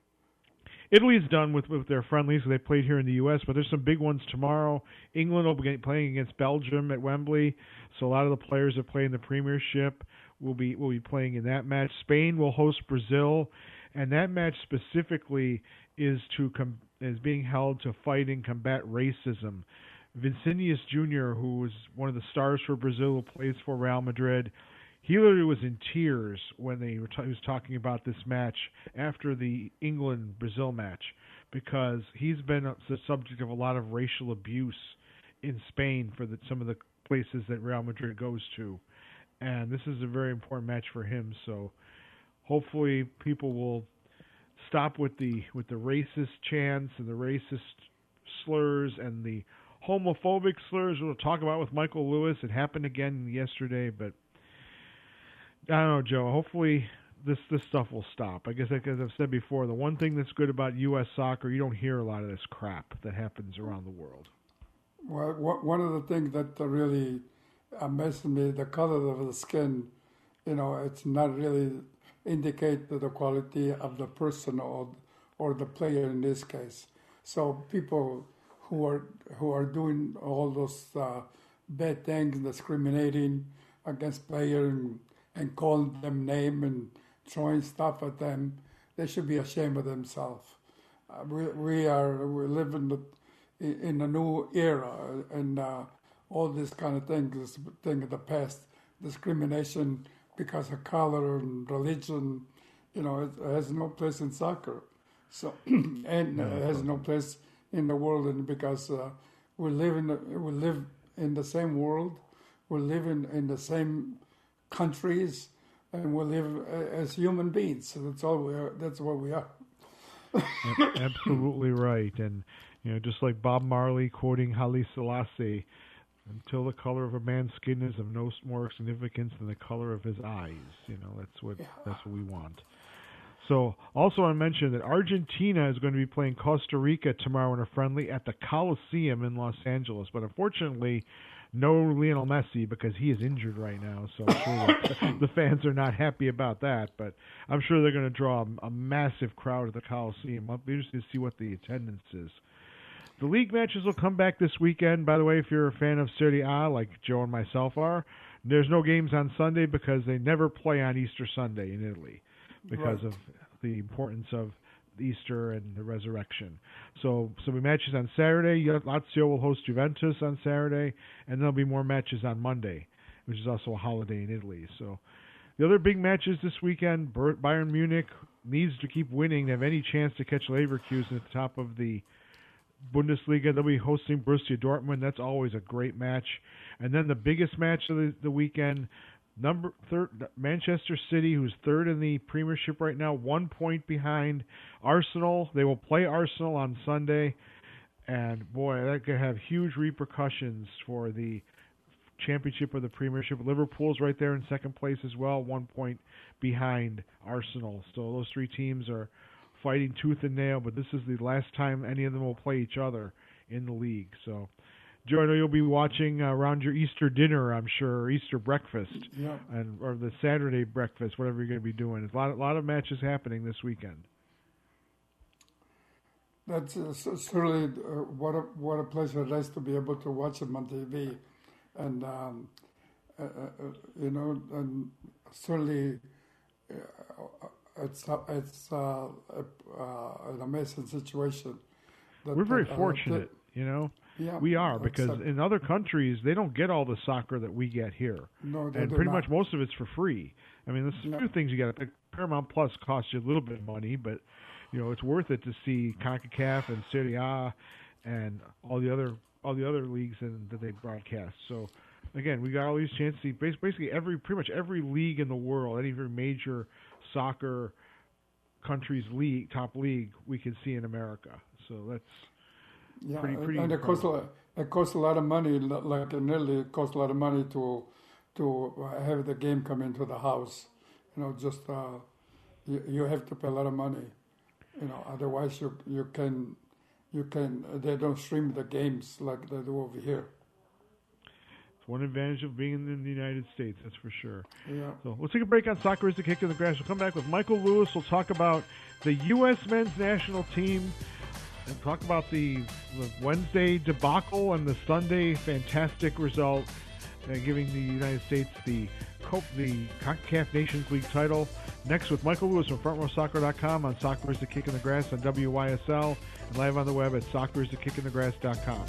Speaker 3: Italy's done with, with their friendlies. They played here in the U S, but there's some big ones tomorrow. England will be playing against Belgium at Wembley, so a lot of the players that play in the Premiership will be will be playing in that match. Spain will host Brazil, and that match specifically is to com- is being held to fight and combat racism. Vinicius Junior, who is one of the stars for Brazil, who plays for Real Madrid, he literally was in tears when they were t- he was talking about this match after the England-Brazil match, because he's been the subject of a lot of racial abuse in Spain for the, some of the places that Real Madrid goes to. And this is a very important match for him, so hopefully people will stop with the with the racist chants and the racist slurs and the homophobic slurs we'll talk about with Michael Lewis. It happened again yesterday, but I don't know, Joe. Hopefully this this stuff will stop. I guess, like, as I've said before, the one thing that's good about U S soccer, you don't hear a lot of this crap that happens around the world.
Speaker 4: Well, one of the things that really amazes me, the color of the skin, you know, it's not really indicate the quality of the person or or the player in this case. So people who are who are doing all those uh, bad things, discriminating against players and, and calling them name and throwing stuff at them, they should be ashamed of themselves. we we are we live in the in a new era, and uh, all this kind of thing is thing of the past. Discrimination because of color and religion, you know, it has no place in soccer. So and uh, it has no place in the world, and because uh, we live in the, we live in the same world, we live in, in the same countries, and we live as human beings. So that's all we are. That's what we are.
Speaker 3: Absolutely right. And you know, just like Bob Marley quoting Haile Selassie, "Until the color of a man's skin is of no more significance than the color of his eyes." You know, that's what yeah. that's what we want. So, also I mentioned that Argentina is going to be playing Costa Rica tomorrow in a friendly at the Coliseum in Los Angeles. But unfortunately, no Lionel Messi because he is injured right now. So I'm sure that the fans are not happy about that. But I'm sure they're going to draw a, a massive crowd at the Coliseum. I'll be interested to see what the attendance is. The league matches will come back this weekend. By the way, if you're a fan of Serie A, like Joe and myself are, there's no games on Sunday because they never play on Easter Sunday in Italy, because right. of the importance of Easter and the resurrection. So, so we matches on Saturday. Lazio will host Juventus on Saturday, and there'll be more matches on Monday, which is also a holiday in Italy. So, the other big matches this weekend: Bayern Munich needs to keep winning to have any chance to catch Leverkusen at the top of the Bundesliga. They'll be hosting Borussia Dortmund. That's always a great match. And then the biggest match of the, the weekend. Number third, Manchester City, who's third in the Premiership right now, one point behind Arsenal. They will play Arsenal on Sunday, and boy, that could have huge repercussions for the championship of the Premiership. Liverpool's right there in second place as well, one point behind Arsenal. So those three teams are fighting tooth and nail, but this is the last time any of them will play each other in the league. So, Joe, I know you'll be watching uh, around your Easter dinner, I'm sure, or Easter breakfast,
Speaker 4: yeah.
Speaker 3: and or the Saturday breakfast, whatever you're going to be doing. There's a lot, a lot of matches happening this weekend.
Speaker 4: That's uh, certainly uh, what a what a pleasure it is to be able to watch them on T V, and um, uh, uh, you know, and certainly uh, it's uh, it's uh, uh, an amazing situation. That,
Speaker 3: We're very
Speaker 4: uh,
Speaker 3: fortunate,
Speaker 4: that,
Speaker 3: you know.
Speaker 4: Yeah,
Speaker 3: we are, because
Speaker 4: uh,
Speaker 3: in other countries they don't get all the soccer that we get here,
Speaker 4: no,
Speaker 3: and pretty not. much most of it's for free. I mean, there's a no. few things you got to. Paramount Plus costs you a little bit of money, but you know it's worth it to see CONCACAF and Serie A and all the other all the other leagues in, that they broadcast. So again, we got all these chances to see basically every pretty much every league in the world, any every major soccer country's league top league we can see in America. So that's
Speaker 4: yeah,
Speaker 3: pretty pretty.
Speaker 4: And it costs a, it costs a lot of money. Like in Italy, it costs a lot of money to to have the game come into the house. You know, just uh, you, you have to pay a lot of money. You know, otherwise you you can you can they don't stream the games like they do over here.
Speaker 3: It's one advantage of being in the United States, that's for sure.
Speaker 4: Yeah. So
Speaker 3: let's take a break on Soccer is the Kick in the Grass. We'll come back with Michael Lewis. We'll talk about the U S men's national team and talk about the, the Wednesday debacle and the Sunday fantastic result, uh, giving the United States the the CONCACAF Nations League title. Next with Michael Lewis from front row soccer dot com on Soccer is the Kick in the Grass on W Y S L and live on the web at soccer is the kick in the grass dot com.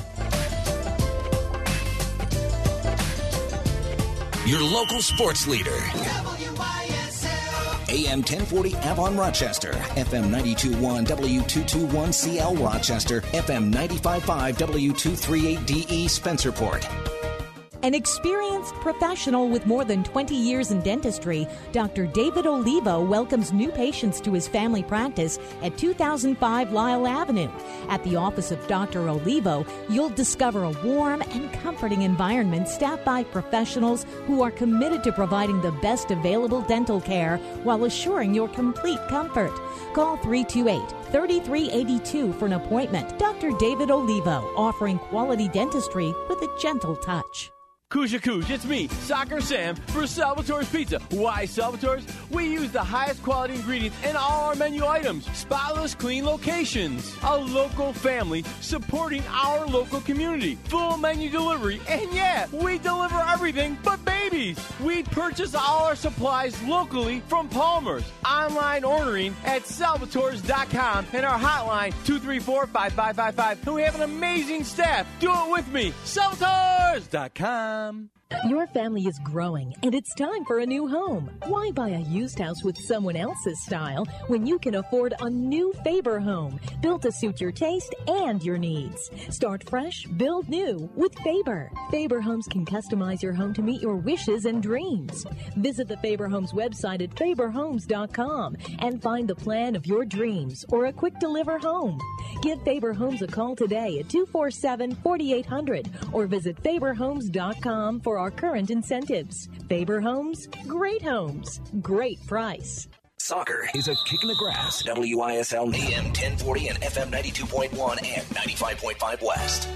Speaker 10: Your local sports leader. W Y S L. A M ten forty Avon Rochester, F M ninety-two point one W two twenty-one C L Rochester, F M ninety-five point five W two thirty-eight D E Spencerport.
Speaker 8: An experienced professional with more than twenty years in dentistry, Doctor David Olivo welcomes new patients to his family practice at two thousand five Lyle Avenue. At the office of Doctor Olivo, you'll discover a warm and comforting environment staffed by professionals who are committed to providing the best available dental care while assuring your complete comfort. Call three two eight, three three eight two for an appointment. Doctor David Olivo, offering quality dentistry with a gentle touch.
Speaker 9: Kuja Kuj, it's me, Soccer Sam, for Salvatore's Pizza. Why Salvatore's? We use the highest quality ingredients in all our menu items. Spotless, clean locations. A local family supporting our local community. Full menu delivery, and yeah, we deliver everything but babies. We purchase all our supplies locally from Palmer's. Online ordering at salvatores dot com and our hotline two three four, five five five five. And we have an amazing staff. Do it with me. salvatores dot com.
Speaker 8: Your family is growing, and it's time for a new home. Why buy a used house with someone else's style when you can afford a new Faber home built to suit your taste and your needs? Start fresh, build new with Faber. Faber Homes can customize your home to meet your wishes and dreams. Visit the Faber Homes website at faber homes dot com and find the plan of your dreams or a quick deliver home. Give Faber Homes a call today at two four seven, four eight zero zero or visit faber homes dot com for our current incentives. Faber Homes, great homes, great price.
Speaker 10: Soccer is a kick in the grass. W I S L A M ten forty and F M ninety-two point one and ninety-five point five West.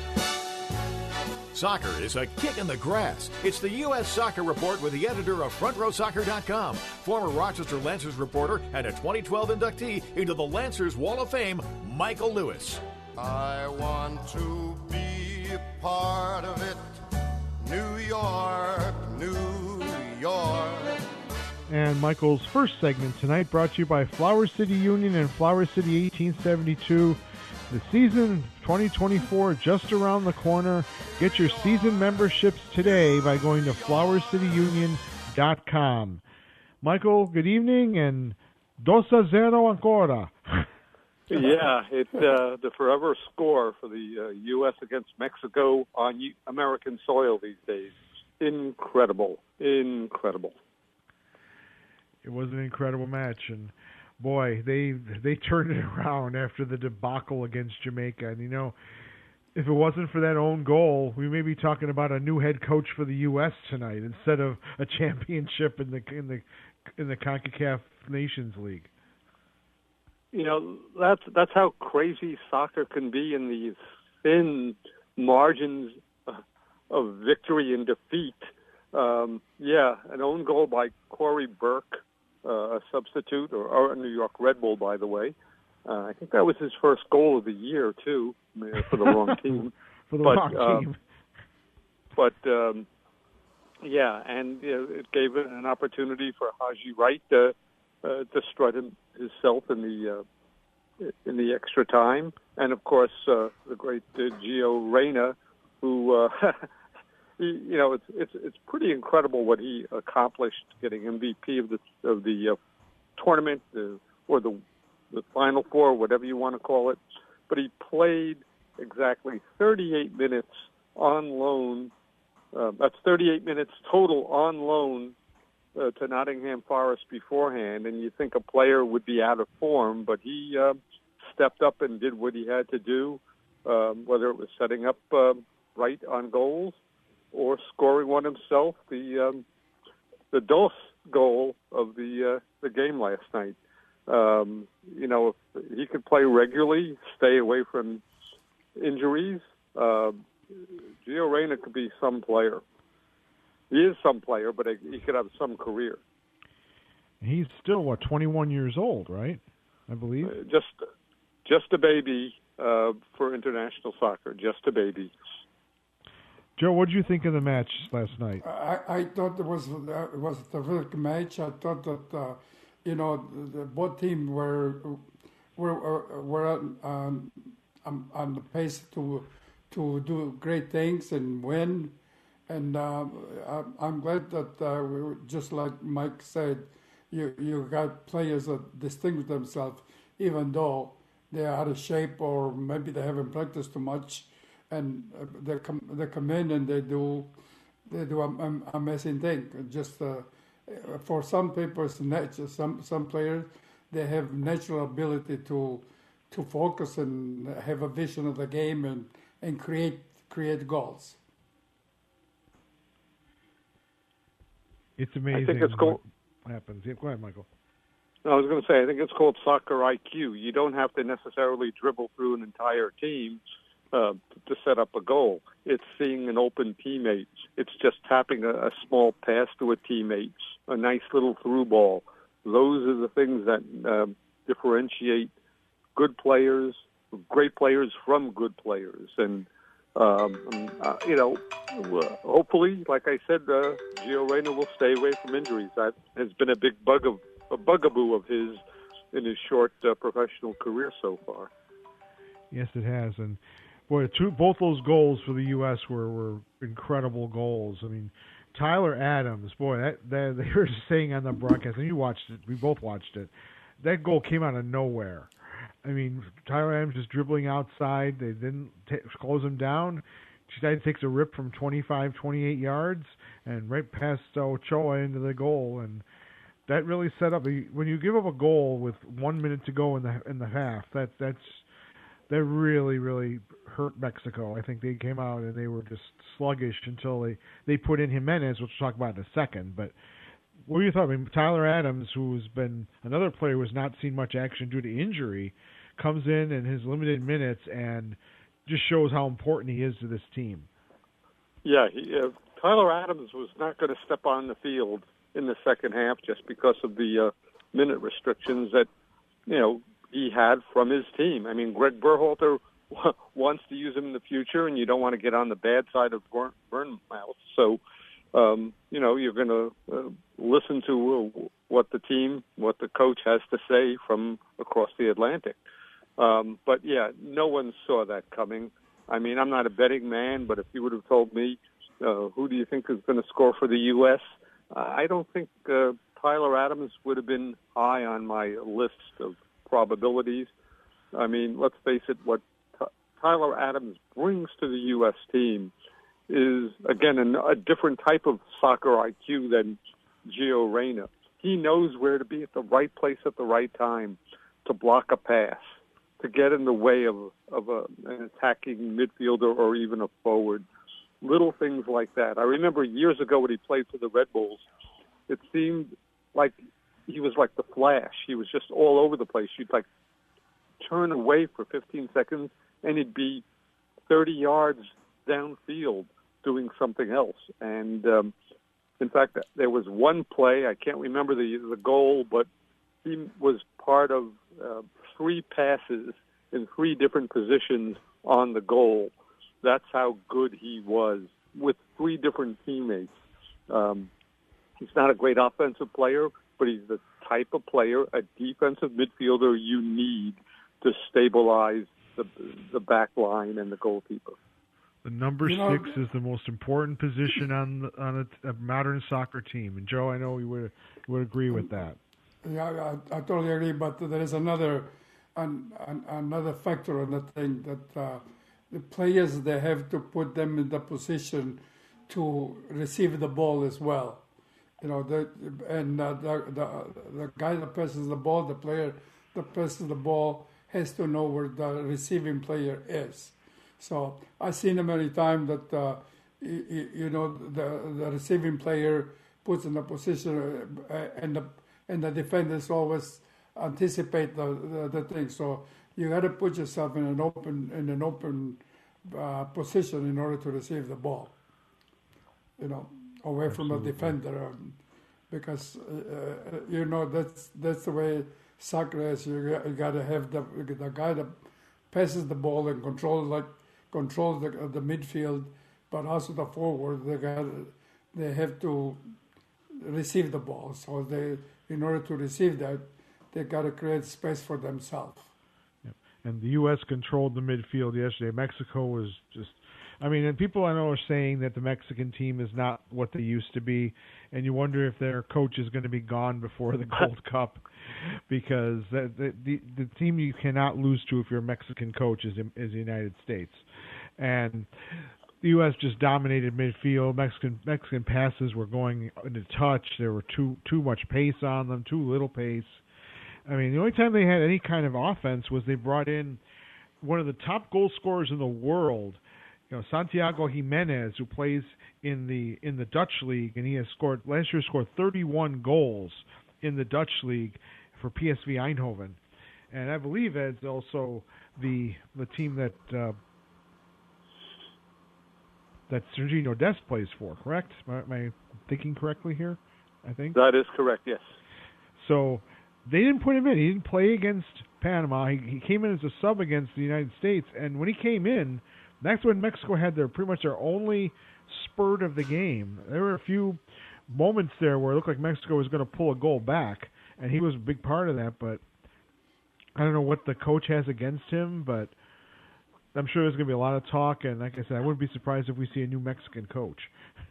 Speaker 2: Soccer is a kick in the grass. It's the U S Soccer Report with the editor of front row soccer dot com, former Rochester Lancers reporter and a twenty twelve inductee into the Lancers Wall of Fame, Michael Lewis.
Speaker 11: I want to be a part of it. New York, New York.
Speaker 3: And Michael's first segment tonight brought to you by Flower City Union and Flower City eighteen seventy-two. The season twenty twenty-four just around the corner. Get your season memberships today by going to flower city union dot com. Michael, good evening, and dos a zero ancora.
Speaker 12: Yeah, it's uh, the forever score for the uh, U S against Mexico on U- American soil these days. Incredible, incredible.
Speaker 3: It was an incredible match, and boy, they they turned it around after the debacle against Jamaica. And you know, if it wasn't for that own goal, we may be talking about a new head coach for the U S tonight instead of a championship in the in the in the CONCACAF Nations League.
Speaker 12: You know, that's that's how crazy soccer can be in these thin margins of victory and defeat. Um, yeah, an own goal by Corey Burke, uh, a substitute, or, or a New York Red Bull, by the way. Uh, I think that was his first goal of the year, too, for the wrong team.
Speaker 3: for the
Speaker 12: but,
Speaker 3: wrong
Speaker 12: um,
Speaker 3: team.
Speaker 12: But, um, yeah, and you know, it gave an opportunity for Haji Wright to, uh, to strut him, himself in the uh, in the extra time. And, of course, uh, the great uh, Gio Reyna, who... Uh, He, you know, it's it's it's pretty incredible what he accomplished, getting M V P of the of the uh, tournament, the, or the the Final Four, whatever you want to call it. But he played exactly thirty-eight minutes on loan. Uh, that's thirty-eight minutes total on loan uh, to Nottingham Forest beforehand. And you think a player would be out of form, but he uh, stepped up and did what he had to do, um, whether it was setting up uh, right on goals or scoring one himself, the um, the dos goal of the uh, the game last night. Um, you know, if he could play regularly, stay away from injuries, uh, Gio Reyna could be some player. He is some player, but he could have some career.
Speaker 3: He's still, what, twenty-one years old, right? I believe.
Speaker 12: Uh, just, just a baby uh, for international soccer, just a baby.
Speaker 3: Joe, what did you think of the match last night?
Speaker 4: I, I thought it was uh, it was a terrific match. I thought that uh, you know the, the both teams were were were um, on, on the pace to to do great things and win. And uh, I, I'm glad that uh, we were, just like Mike said, you you got players that distinguish themselves, even though they're out of shape or maybe they haven't practiced too much. And they come, they come in and they do, they do an amazing thing. Just uh, for some people, it's nature. Some some players, they have natural ability to to focus and have a vision of the game and, and create create goals.
Speaker 3: It's amazing.
Speaker 12: I think it's called,
Speaker 3: what happens. Yeah, go ahead, Michael.
Speaker 12: I was going to say, I think it's called soccer I Q. You don't have to necessarily dribble through an entire team. uh, to set up a goal. It's seeing an open teammate. It's just tapping a, a small pass to a teammate, a nice little through ball. Those are the things that uh, differentiate good players, great players from good players. And, um, uh, you know, hopefully, like I said, uh, Gio Reyna will stay away from injuries. That has been a big bug of, a bugaboo of his in his short uh, professional career so far.
Speaker 3: Yes, it has. And, boy, two, both those goals for the U S were, were incredible goals. I mean, Tyler Adams, boy, that, that they were saying on the broadcast, and you watched it, we both watched it, that goal came out of nowhere. I mean, Tyler Adams just dribbling outside. They didn't t- close him down. Schneider takes a rip from twenty-five, twenty-eight yards and right past Ochoa into the goal. And that really set up, when you give up a goal with one minute to go in the in the half, that, that's that really, really hurt Mexico. I think they came out and they were just sluggish until they, they put in Jimenez, which we'll talk about in a second. But what do you thought? I mean, Tyler Adams, who's been another player who has not seen much action due to injury, comes in in his limited minutes and just shows how important he is to this team.
Speaker 12: Yeah, he, uh, Tyler Adams was not going to step on the field in the second half just because of the uh, minute restrictions that, you know, he had from his team. I mean, Greg Berhalter wants to use him in the future, and you don't want to get on the bad side of burn, burn mouth. So, um, you know, you're going to uh, listen to uh, what the team, what the coach has to say from across the Atlantic. Um, but, yeah, no one saw that coming. I mean, I'm not a betting man, but if you would have told me, uh, who do you think is going to score for the U S, uh, I don't think uh, Tyler Adams would have been high on my list of probabilities. I mean, let's face it, what T- Tyler Adams brings to the U S team is, again, a, a different type of soccer I Q than Gio Reyna. He knows where to be at the right place at the right time to block a pass, to get in the way of, of a, an attacking midfielder or even a forward. Little things like that. I remember years ago when he played for the Red Bulls, it seemed like he was like the Flash. He was just all over the place. You'd like turn away for fifteen seconds and he'd be thirty yards downfield doing something else. And um, in fact, there was one play, I can't remember the, the goal, but he was part of uh, three passes in three different positions on the goal. That's how good he was with three different teammates. Um, he's not a great offensive player, but he's the type of player, a defensive midfielder you need to stabilize the the back line and the goalkeeper.
Speaker 3: The number
Speaker 4: You know,
Speaker 3: six is the most important position on the, on a, a modern soccer team. And Joe, I know you would you would agree with that.
Speaker 4: Yeah, I, I totally agree. But there is another an, an, another factor on that thing that uh, the players, they have to put them in the position to receive the ball as well. You know, the, and uh, the, the the guy that passes the ball, the player that passes the ball, has to know where the receiving player is. So I've seen it many times that uh, you, you know the the receiving player puts in a position, uh, and the and the defenders always anticipate the the, the thing. So you got to put yourself in an open in an open uh, position in order to receive the ball. You know. Away from a defender, um, because uh, you know that's that's the way soccer is. You got, you got to have the the guy that passes the ball and controls like controls the the midfield, but also the forward. They got they have to receive the ball. So they, in order to receive that, they got to create space for themselves.
Speaker 3: Yep. And the U S controlled the midfield yesterday. Mexico was just. I mean, and people I know are saying that the Mexican team is not what they used to be, and you wonder if their coach is going to be gone before the Gold Cup, because the, the the the team you cannot lose to if you're a Mexican coach is is the United States, and the U S just dominated midfield. Mexican Mexican passes were going into touch. There were too too much pace on them, too little pace. I mean, the only time they had any kind of offense was they brought in one of the top goal scorers in the world. You know, Santiago Jimenez, who plays in the in the Dutch league, and he has scored last year scored thirty-one goals in the Dutch league for P S V Eindhoven, and I believe that's also the the team that uh, that Sergio Dest plays for, correct? Am I, am I thinking correctly here? I think
Speaker 12: that is correct, yes.
Speaker 3: So they didn't put him in. He didn't play against Panama. He, he came in as a sub against the United States, and when he came in, that's when Mexico had their pretty much their only spurt of the game. There were a few moments there where it looked like Mexico was going to pull a goal back, and he was a big part of that, but I don't know what the coach has against him, but I'm sure there's going to be a lot of talk, and like I said, I wouldn't be surprised if we see a new Mexican coach.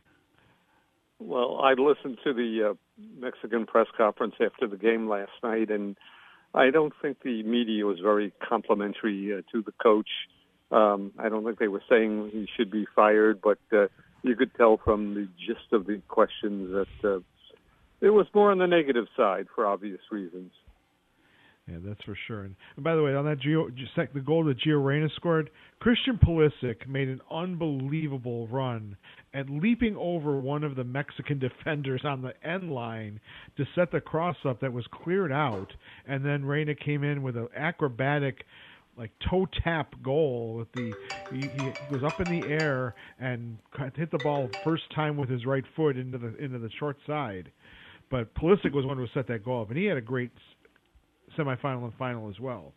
Speaker 12: Well, I listened to the uh, Mexican press conference after the game last night, and I don't think the media was very complimentary uh, to the coach. Um, I don't think they were saying he should be fired, but uh, you could tell from the gist of the questions that uh, it was more on the negative side for obvious reasons.
Speaker 3: Yeah, that's for sure. And, and by the way, on that Gio, the goal that Gio Reyna scored, Christian Pulisic made an unbelievable run at leaping over one of the Mexican defenders on the end line to set the cross up that was cleared out, and then Reyna came in with an acrobatic, like toe tap goal with the he, he was up in the air and hit the ball first time with his right foot into the into the short side. But Pulisic was one who set that goal up, and he had a great semifinal and final as well.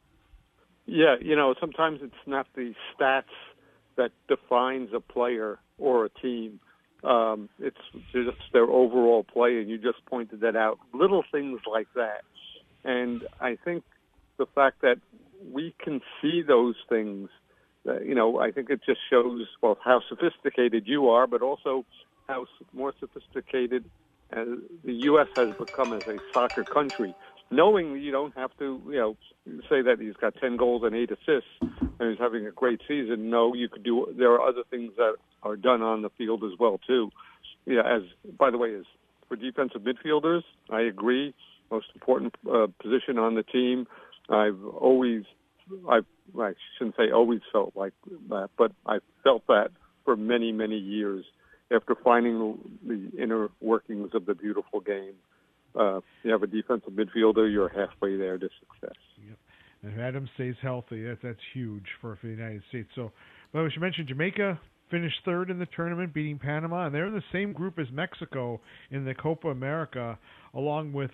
Speaker 12: Yeah, you know, sometimes it's not the stats that defines a player or a team. Um, it's just their overall play, and you just pointed that out. Little things like that. And I think the fact that we can see those things, uh, you know, I think it just shows, well, how sophisticated you are, but also how more sophisticated uh, the U S has become as a soccer country. Knowing you don't have to, you know, say that he's got ten goals and eight assists and he's having a great season. No, you could do. There are other things that are done on the field as well too. Yeah, as by the way, as for defensive midfielders, I agree. Most important uh, position on the team. I've always, I, I shouldn't say always felt like that, but I felt that for many, many years after finding the inner workings of the beautiful game. Uh, you have a defensive midfielder, you're halfway there to success.
Speaker 3: Yep. And if Adams stays healthy, that's, that's huge for, for the United States. So, well, we should mention Jamaica finished third in the tournament, beating Panama, and they're in the same group as Mexico in the Copa America, along with,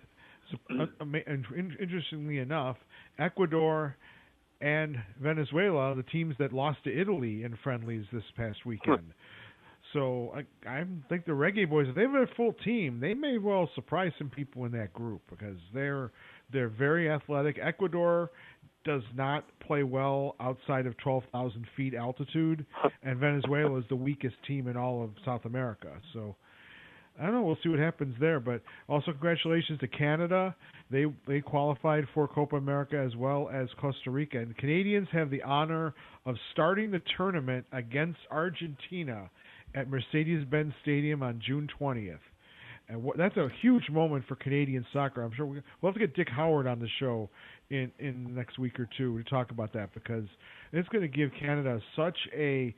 Speaker 3: interestingly enough, Ecuador and Venezuela, the teams that lost to Italy in friendlies this past weekend. So I, I think the Reggae Boys, if they have a full team, they may well surprise some people in that group because they're they're very athletic. Ecuador does not play well outside of twelve thousand feet altitude, and Venezuela is the weakest team in all of South America. So I don't know. We'll see what happens there. But also congratulations to Canada. They they qualified for Copa America as well as Costa Rica. And Canadians have the honor of starting the tournament against Argentina at Mercedes-Benz Stadium on June twentieth. And what, that's a huge moment for Canadian soccer. I'm sure we, we'll have to get Dick Howard on the show in, in the next week or two to talk about that because it's going to give Canada such a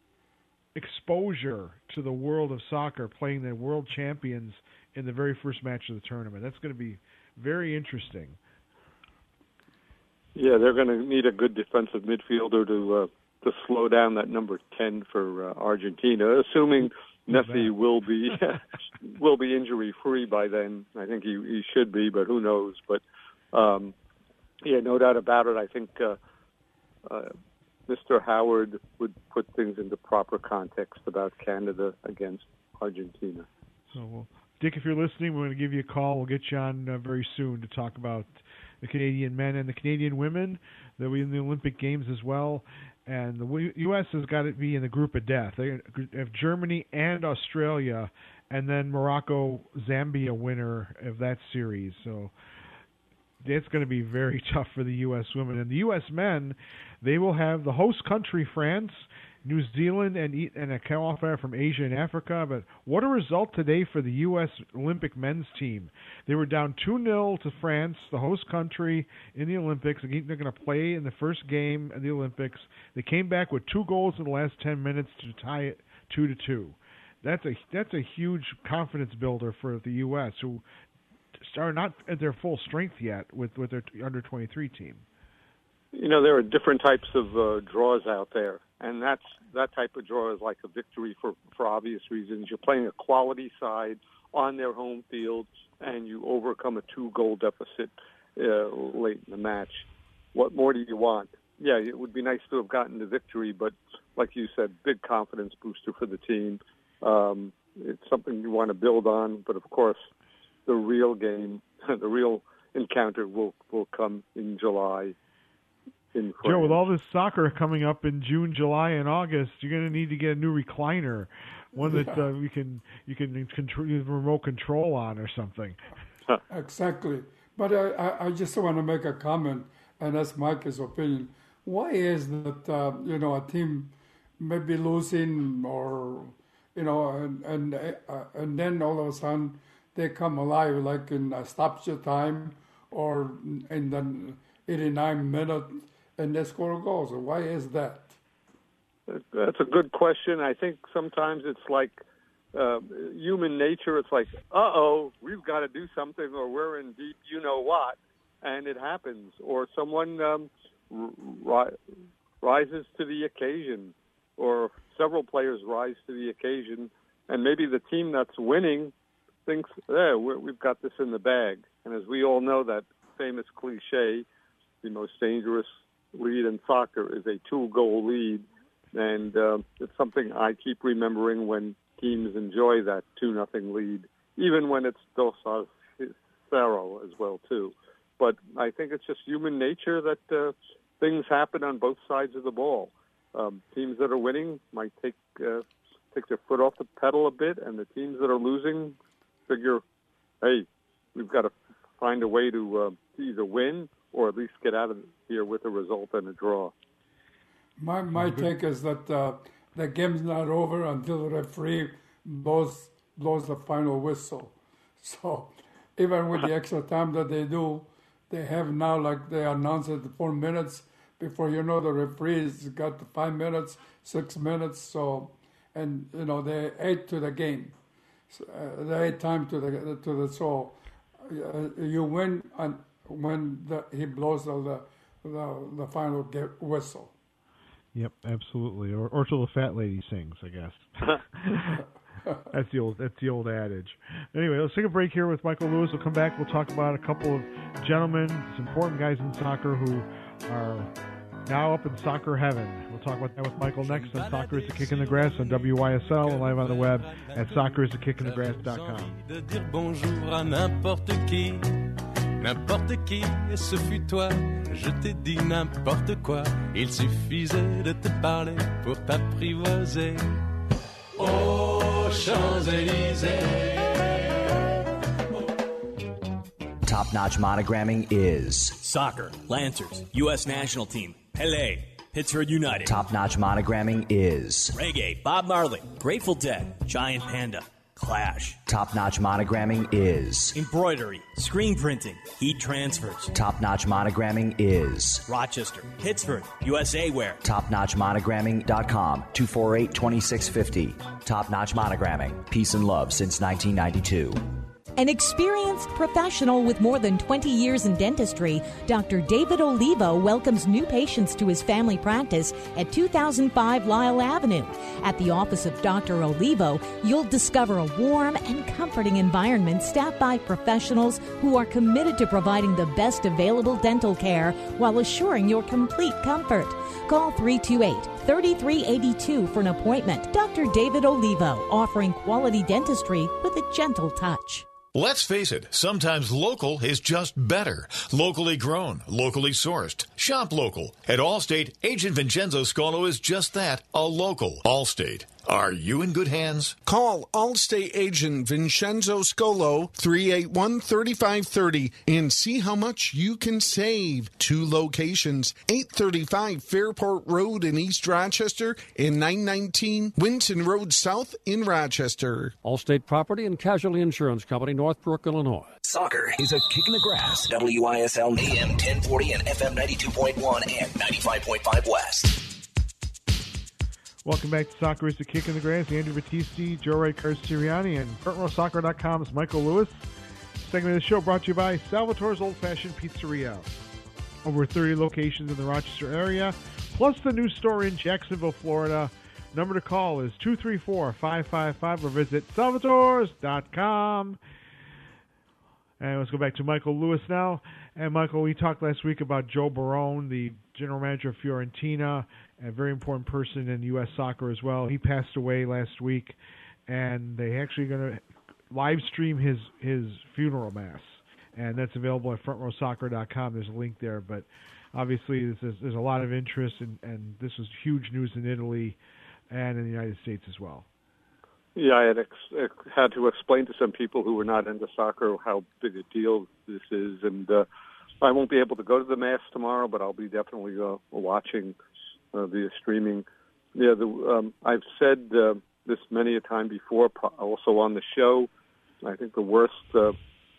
Speaker 3: exposure to the world of soccer, playing the world champions in the very first match of the tournament. That's going to be very interesting.
Speaker 12: Yeah, they're going to need a good defensive midfielder to uh, to slow down that number ten for uh, Argentina, assuming Messi will be will be injury free by then. I think he, he should be, but who knows? But um, yeah, no doubt about it. I think uh, uh, Mister Howard would put things into proper context about Canada against Argentina.
Speaker 3: So, well, Dick, if you're listening, we're going to give you a call. We'll get you on uh, very soon to talk about the Canadian men and the Canadian women. They'll be in the Olympic Games as well. And the U S has got to be in the group of death. They have Germany and Australia, and then Morocco, Zambia winner of that series. So it's going to be very tough for the U S women. And the U S men, they will have the host country, France, New Zealand, and and a qualifier from Asia and Africa. But what a result today for the U S Olympic men's team. They were down two nil to France, the host country in the Olympics. They're going to play in the first game of the Olympics. They came back with two goals in the last ten minutes to tie it two to two. That's a that's a huge confidence builder for the U S, who are not at their full strength yet with, with their under twenty-three team.
Speaker 12: You know, there are different types of uh, draws out there. and that's that type of draw is like a victory for, for obvious reasons. You're playing a quality side on their home field, and you overcome a two-goal deficit uh, late in the match. What more do you want? Yeah, it would be nice to have gotten the victory, but like you said, big confidence booster for the team. Um, it's something you want to build on, but of course, the real game, the real encounter will, will come in July. In
Speaker 3: Joe, with all this soccer coming up in June, July, and August, you're going to need to get a new recliner, one that
Speaker 4: Yeah.
Speaker 3: uh, you can you can control, use remote control on or something.
Speaker 4: Exactly. But I, I, I just want to make a comment and ask Mike his opinion. Why is that, uh, you know, a team may be losing or, you know, and and, uh, and then all of a sudden they come alive like in a stoppage time or in the eighty-nine minute and they score goals. Why is that?
Speaker 12: That's a good question. I think sometimes it's like uh, human nature. It's like, uh-oh, we've got to do something, or we're in deep you-know-what, and it happens. Or someone um, ri- rises to the occasion, or several players rise to the occasion, and maybe the team that's winning thinks, yeah, we're, we've got this in the bag. And as we all know, that famous cliche, the most dangerous lead in soccer is a two-goal lead. And uh, it's something I keep remembering when teams enjoy that two nothing lead, even when it's Dos Zero as well, too. But I think it's just human nature that uh, things happen on both sides of the ball. Um, teams that are winning might take uh, take their foot off the pedal a bit, and the teams that are losing figure, hey, we've got to find a way to, uh, to either win or at least get out of here with a result and a draw.
Speaker 4: My my take is that uh, the game's not over until the referee blows blows the final whistle. So even with the extra time that they do, they have now, like they announced it, four minutes before you know the referee's got five minutes, six minutes. So and you know they add to the game. So, uh, they add time to the to the so uh, you win on, when the, he blows the the, the final get, whistle.
Speaker 3: Yep, absolutely. Or or till the fat lady sings, I guess. That's the old that's the old adage. Anyway, let's take a break here with Michael Lewis. We'll come back. We'll talk about a couple of gentlemen, some important guys in soccer who are now up in soccer heaven. We'll talk about that with Michael next on Soccer is a Kick in the Grass on W Y S L and live on the web at soccer is a kick in the grass dot com.
Speaker 13: De dire bonjour à n'importe qui, n'importe qui, et ce fut toi. Je t'ai dit n'importe quoi. Il suffisait de te parler pour t'apprivoiser. Aux Champs-Élysées.
Speaker 6: Top-notch monogramming is
Speaker 7: Soccer, Lancers, U S National Team, Pele, Pittsburgh United.
Speaker 6: Top-notch monogramming is
Speaker 7: Reggae, Bob Marley, Grateful Dead, Giant Panda, Clash.
Speaker 6: Top-notch monogramming is
Speaker 7: Embroidery, screen printing, heat transfers.
Speaker 6: Top-notch monogramming is
Speaker 7: Rochester, Pittsburgh, U S A Wear.
Speaker 6: top notch monogramming dot com, two four eight, two six five zero. Top-notch monogramming, peace and love since nineteen ninety-two.
Speaker 8: An experienced professional with more than twenty years in dentistry, Doctor David Olivo welcomes new patients to his family practice at two thousand five Lyle Avenue. At the office of Doctor Olivo, you'll discover a warm and comforting environment staffed by professionals who are committed to providing the best available dental care while assuring your complete comfort. Call three two eight, three three eight two for an appointment. Doctor David Olivo, offering quality dentistry with a gentle touch.
Speaker 2: Let's face it, sometimes local is just better. Locally grown, locally sourced. Shop local. At Allstate, Agent Vincenzo Scolo is just that, a local. Allstate. Are you in good hands?
Speaker 14: Call Allstate agent Vincenzo Scolo, three eight one, three five three zero, and see how much you can save. Two locations, eight thirty-five Fairport Road in East Rochester and nine nineteen Winton Road South in Rochester.
Speaker 15: Allstate Property and Casualty Insurance Company, Northbrook, Illinois.
Speaker 10: Soccer is a kick in the grass. W I S L A M ten forty and F M ninety-two point one and ninety-five point five West.
Speaker 3: Welcome back to Soccer is a Kick in the Grass. Andrew Battisti, Joe Ray Carceriani, and front row soccer dot com's Michael Lewis. Segment of the show brought to you by Salvatore's Old Fashioned Pizzeria. Over thirty locations in the Rochester area, plus the new store in Jacksonville, Florida. Number to call is two three four, five five five or visit salvatores dot com. And let's go back to Michael Lewis now. And Michael, we talked last week about Joe Barone, the general manager of Fiorentina, a very important person in U S soccer as well. He passed away last week, and they actually going to live stream his, his funeral mass. And that's available at front row soccer dot com. There's a link there. But obviously, this is, there's a lot of interest, and, and this was huge news in Italy and in the United States as well.
Speaker 12: Yeah, I had ex- had to explain to some people who were not into soccer how big a deal this is, and uh, I won't be able to go to the Mass tomorrow, but I'll be definitely uh, watching uh, via streaming. Yeah, the, um, I've said uh, this many a time before, also on the show. I think the worst uh,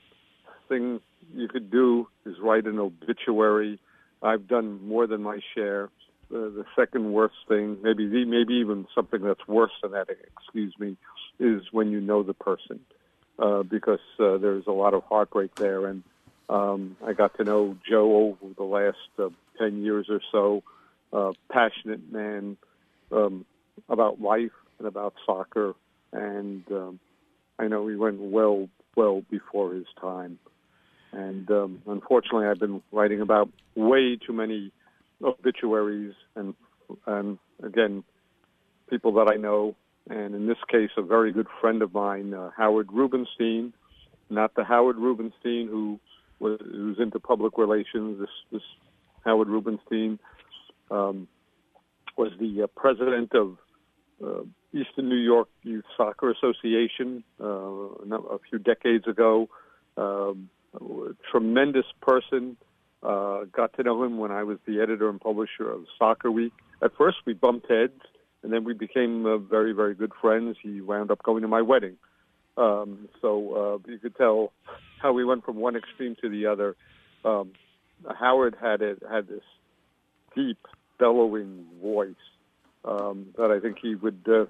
Speaker 12: thing you could do is write an obituary. I've done more than my share. Uh, the second worst thing, maybe the, maybe even something that's worse than that, excuse me, is when you know the person, uh, because uh, there's a lot of heartbreak there. And um, I got to know Joe over the last uh, ten years or so, uh, passionate man um, about life and about soccer, and um, I know he went well, well before his time. And um, unfortunately, I've been writing about way too many obituaries, and and again, people that I know, and in this case, a very good friend of mine, uh, Howard Rubenstein, not the Howard Rubenstein who was who's into public relations. This this Howard Rubenstein um, was the uh, president of uh, Eastern New York Youth Soccer Association uh, a few decades ago. Um, a tremendous person. Uh, got to know him when I was the editor and publisher of Soccer Week. At first, we bumped heads, and then we became uh, very, very good friends. He wound up going to my wedding. Um, so uh, you could tell how we went from one extreme to the other. Um, Howard had it, had this deep, bellowing voice um, that I think he would, uh,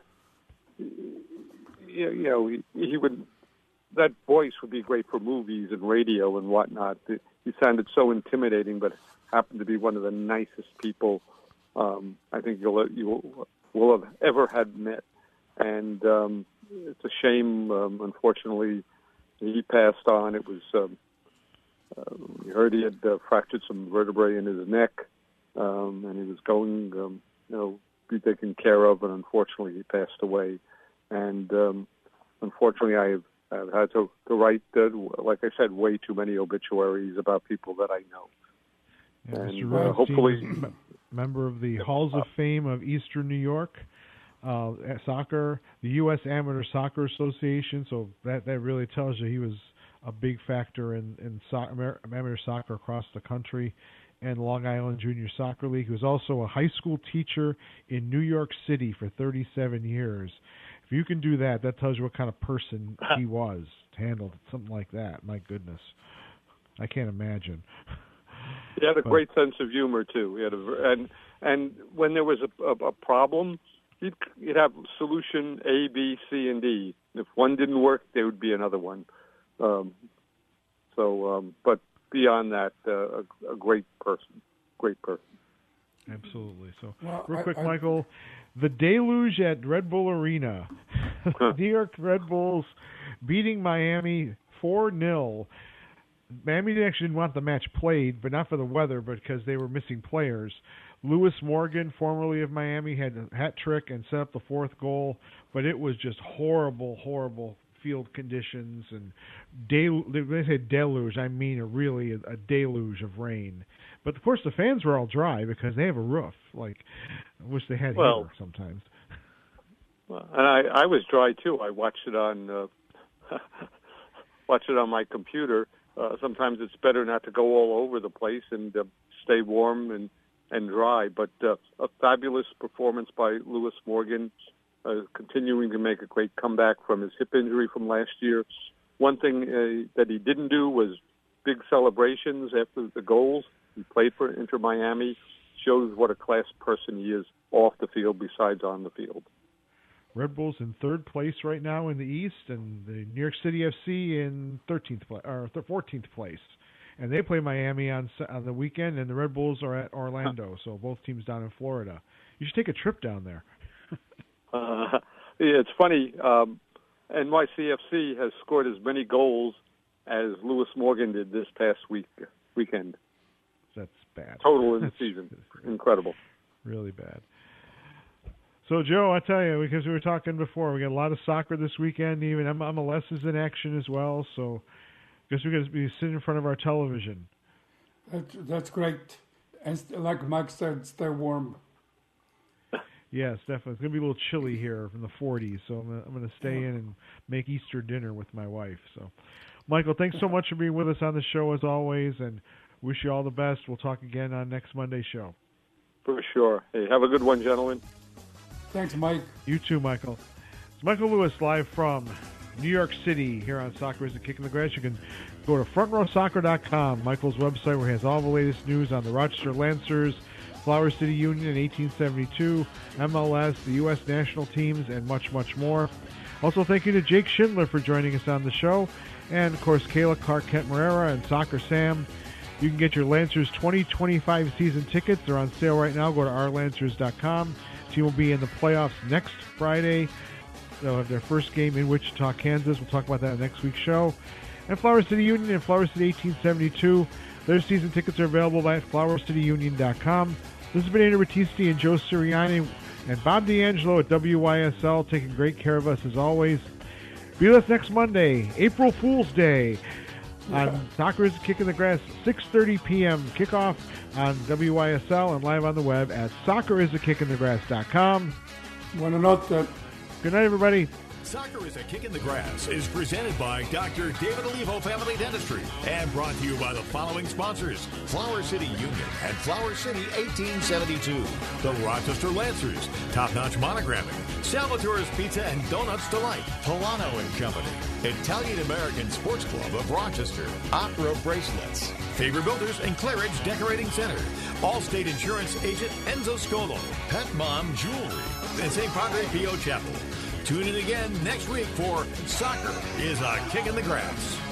Speaker 12: you know, he, he would. That voice would be great for movies and radio and whatnot. He sounded so intimidating, but happened to be one of the nicest people um, I think you'll you will have ever had met. And um, it's a shame, um, unfortunately, he passed on. It was um, uh, we heard he had uh, fractured some vertebrae in his neck, um, and he was going, um, you know, be taken care of. And unfortunately, he passed away. And um, unfortunately, I have. I've had to, to write, uh, like I said, way too many obituaries about people that I know.
Speaker 3: Yeah,
Speaker 12: and
Speaker 3: Mister
Speaker 12: uh, hopefully,
Speaker 3: m- member of the Halls of Fame of Eastern New York uh, soccer, the U S Amateur Soccer Association. So that that really tells you he was a big factor in in so- amateur soccer across the country, and Long Island Junior Soccer League. He was also a high school teacher in New York City for thirty-seven years. If you can do that, that tells you what kind of person he was to handle something like that. My goodness. I can't imagine.
Speaker 12: He had a
Speaker 3: but,
Speaker 12: great sense of humor, too. He had a, and and when there was a, a, a problem, he'd, he'd have solution A, B, C, and D. If one didn't work, there would be another one. Um, so, um, but beyond that, uh, a, a great person. Great person.
Speaker 3: Absolutely. So,
Speaker 4: well,
Speaker 3: real
Speaker 4: I,
Speaker 3: quick,
Speaker 4: I,
Speaker 3: Michael, the deluge at Red Bull Arena. New York Red Bulls beating Miami four nil. Miami actually didn't want the match played, but not for the weather, but because they were missing players. Lewis Morgan, formerly of Miami, had a hat trick and set up the fourth goal, but it was just horrible, horrible field conditions. And del- when they say deluge, I mean a really a, a deluge of rain. But, of course, the fans were all dry because they have a roof. Like, I wish they had
Speaker 12: well,
Speaker 3: here sometimes.
Speaker 12: Well, and I, I was dry, too. I watched it on uh, watched it on my computer. Uh, sometimes it's better not to go all over the place and uh, stay warm and, and dry. But uh, a fabulous performance by Lewis Morgan, uh, continuing to make a great comeback from his hip injury from last year. One thing uh, that he didn't do was big celebrations after the goals. He played for Inter Miami, shows what a class person he is off the field besides on the field.
Speaker 3: Red Bulls in third place right now in the East, and the New York City F C in thirteenth place or fourteenth place. and they play Miami on on the weekend, and the Red Bulls are at Orlando. So both teams down in Florida. You should take a trip down there.
Speaker 12: uh, yeah, it's funny. Um, N Y C F C has scored as many goals as Lewis Morgan did this past week weekend.
Speaker 3: That's bad.
Speaker 12: Total in the season. Incredible.
Speaker 3: Really bad. So, Joe, I tell you, because we were talking before, we got a lot of soccer this weekend. Even M L S is in action as well. So, I guess we're going to be sitting in front of our television.
Speaker 4: That's, that's great. And like Mike said, stay warm.
Speaker 3: Yes, definitely. It's going to be a little chilly here from the forties, so I'm going, to, I'm going to stay in and make Easter dinner with my wife. So, Michael, thanks so much for being with us on the show as always, and wish you all the best. We'll talk again on next Monday's show.
Speaker 12: For sure. Hey, have a good one, gentlemen.
Speaker 4: Thanks, Mike.
Speaker 3: You too, Michael. It's Michael Lewis live from New York City here on Soccer is a Kick in the Grass. You can go to front row soccer dot com, Michael's website, where he has all the latest news on the Rochester Lancers, Flower City Union in eighteen seventy-two, M L S, the U S national teams, and much, much more. Also, thank you to Jake Schindler for joining us on the show, and, of course, Kayla Clark Kent-Morera and Soccer Sam. You can get your Lancers twenty twenty-five season tickets. They're on sale right now. Go to our lancers dot com. Team will be in the playoffs next Friday. They'll have their first game in Wichita, Kansas. We'll talk about that in next week's show. And Flower City Union and Flower City eighteen seventy-two. Their season tickets are available at flower city union dot com. This has been Andrew Battisti and Joe Sirianni and Bob D'Angelo at W Y S L, taking great care of us as always. Be with us next Monday, April Fool's Day, on Soccer is a Kick in the Grass, six thirty p.m. kickoff on W Y S L and live on the web at soccer is a kick in the grass dot com.
Speaker 4: Want to note that.
Speaker 3: Good night, everybody.
Speaker 2: Soccer is a Kick in the Grass is presented by Doctor David Olivo Family Dentistry and brought to you by the following sponsors: Flower City Union and Flower City eighteen seventy-two, the Rochester Lancers, Top Notch Monogramming, Salvatore's Pizza and Donuts Delight, Polano and Company, Italian American Sports Club of Rochester, Opera Bracelets, Faber Builders and Claridge Decorating Center, Allstate Insurance Agent Enzo Scolo, Pet Mom Jewelry, and Saint Padre Pio Chapel. Tune in again next week for Soccer is a Kick in the Grass.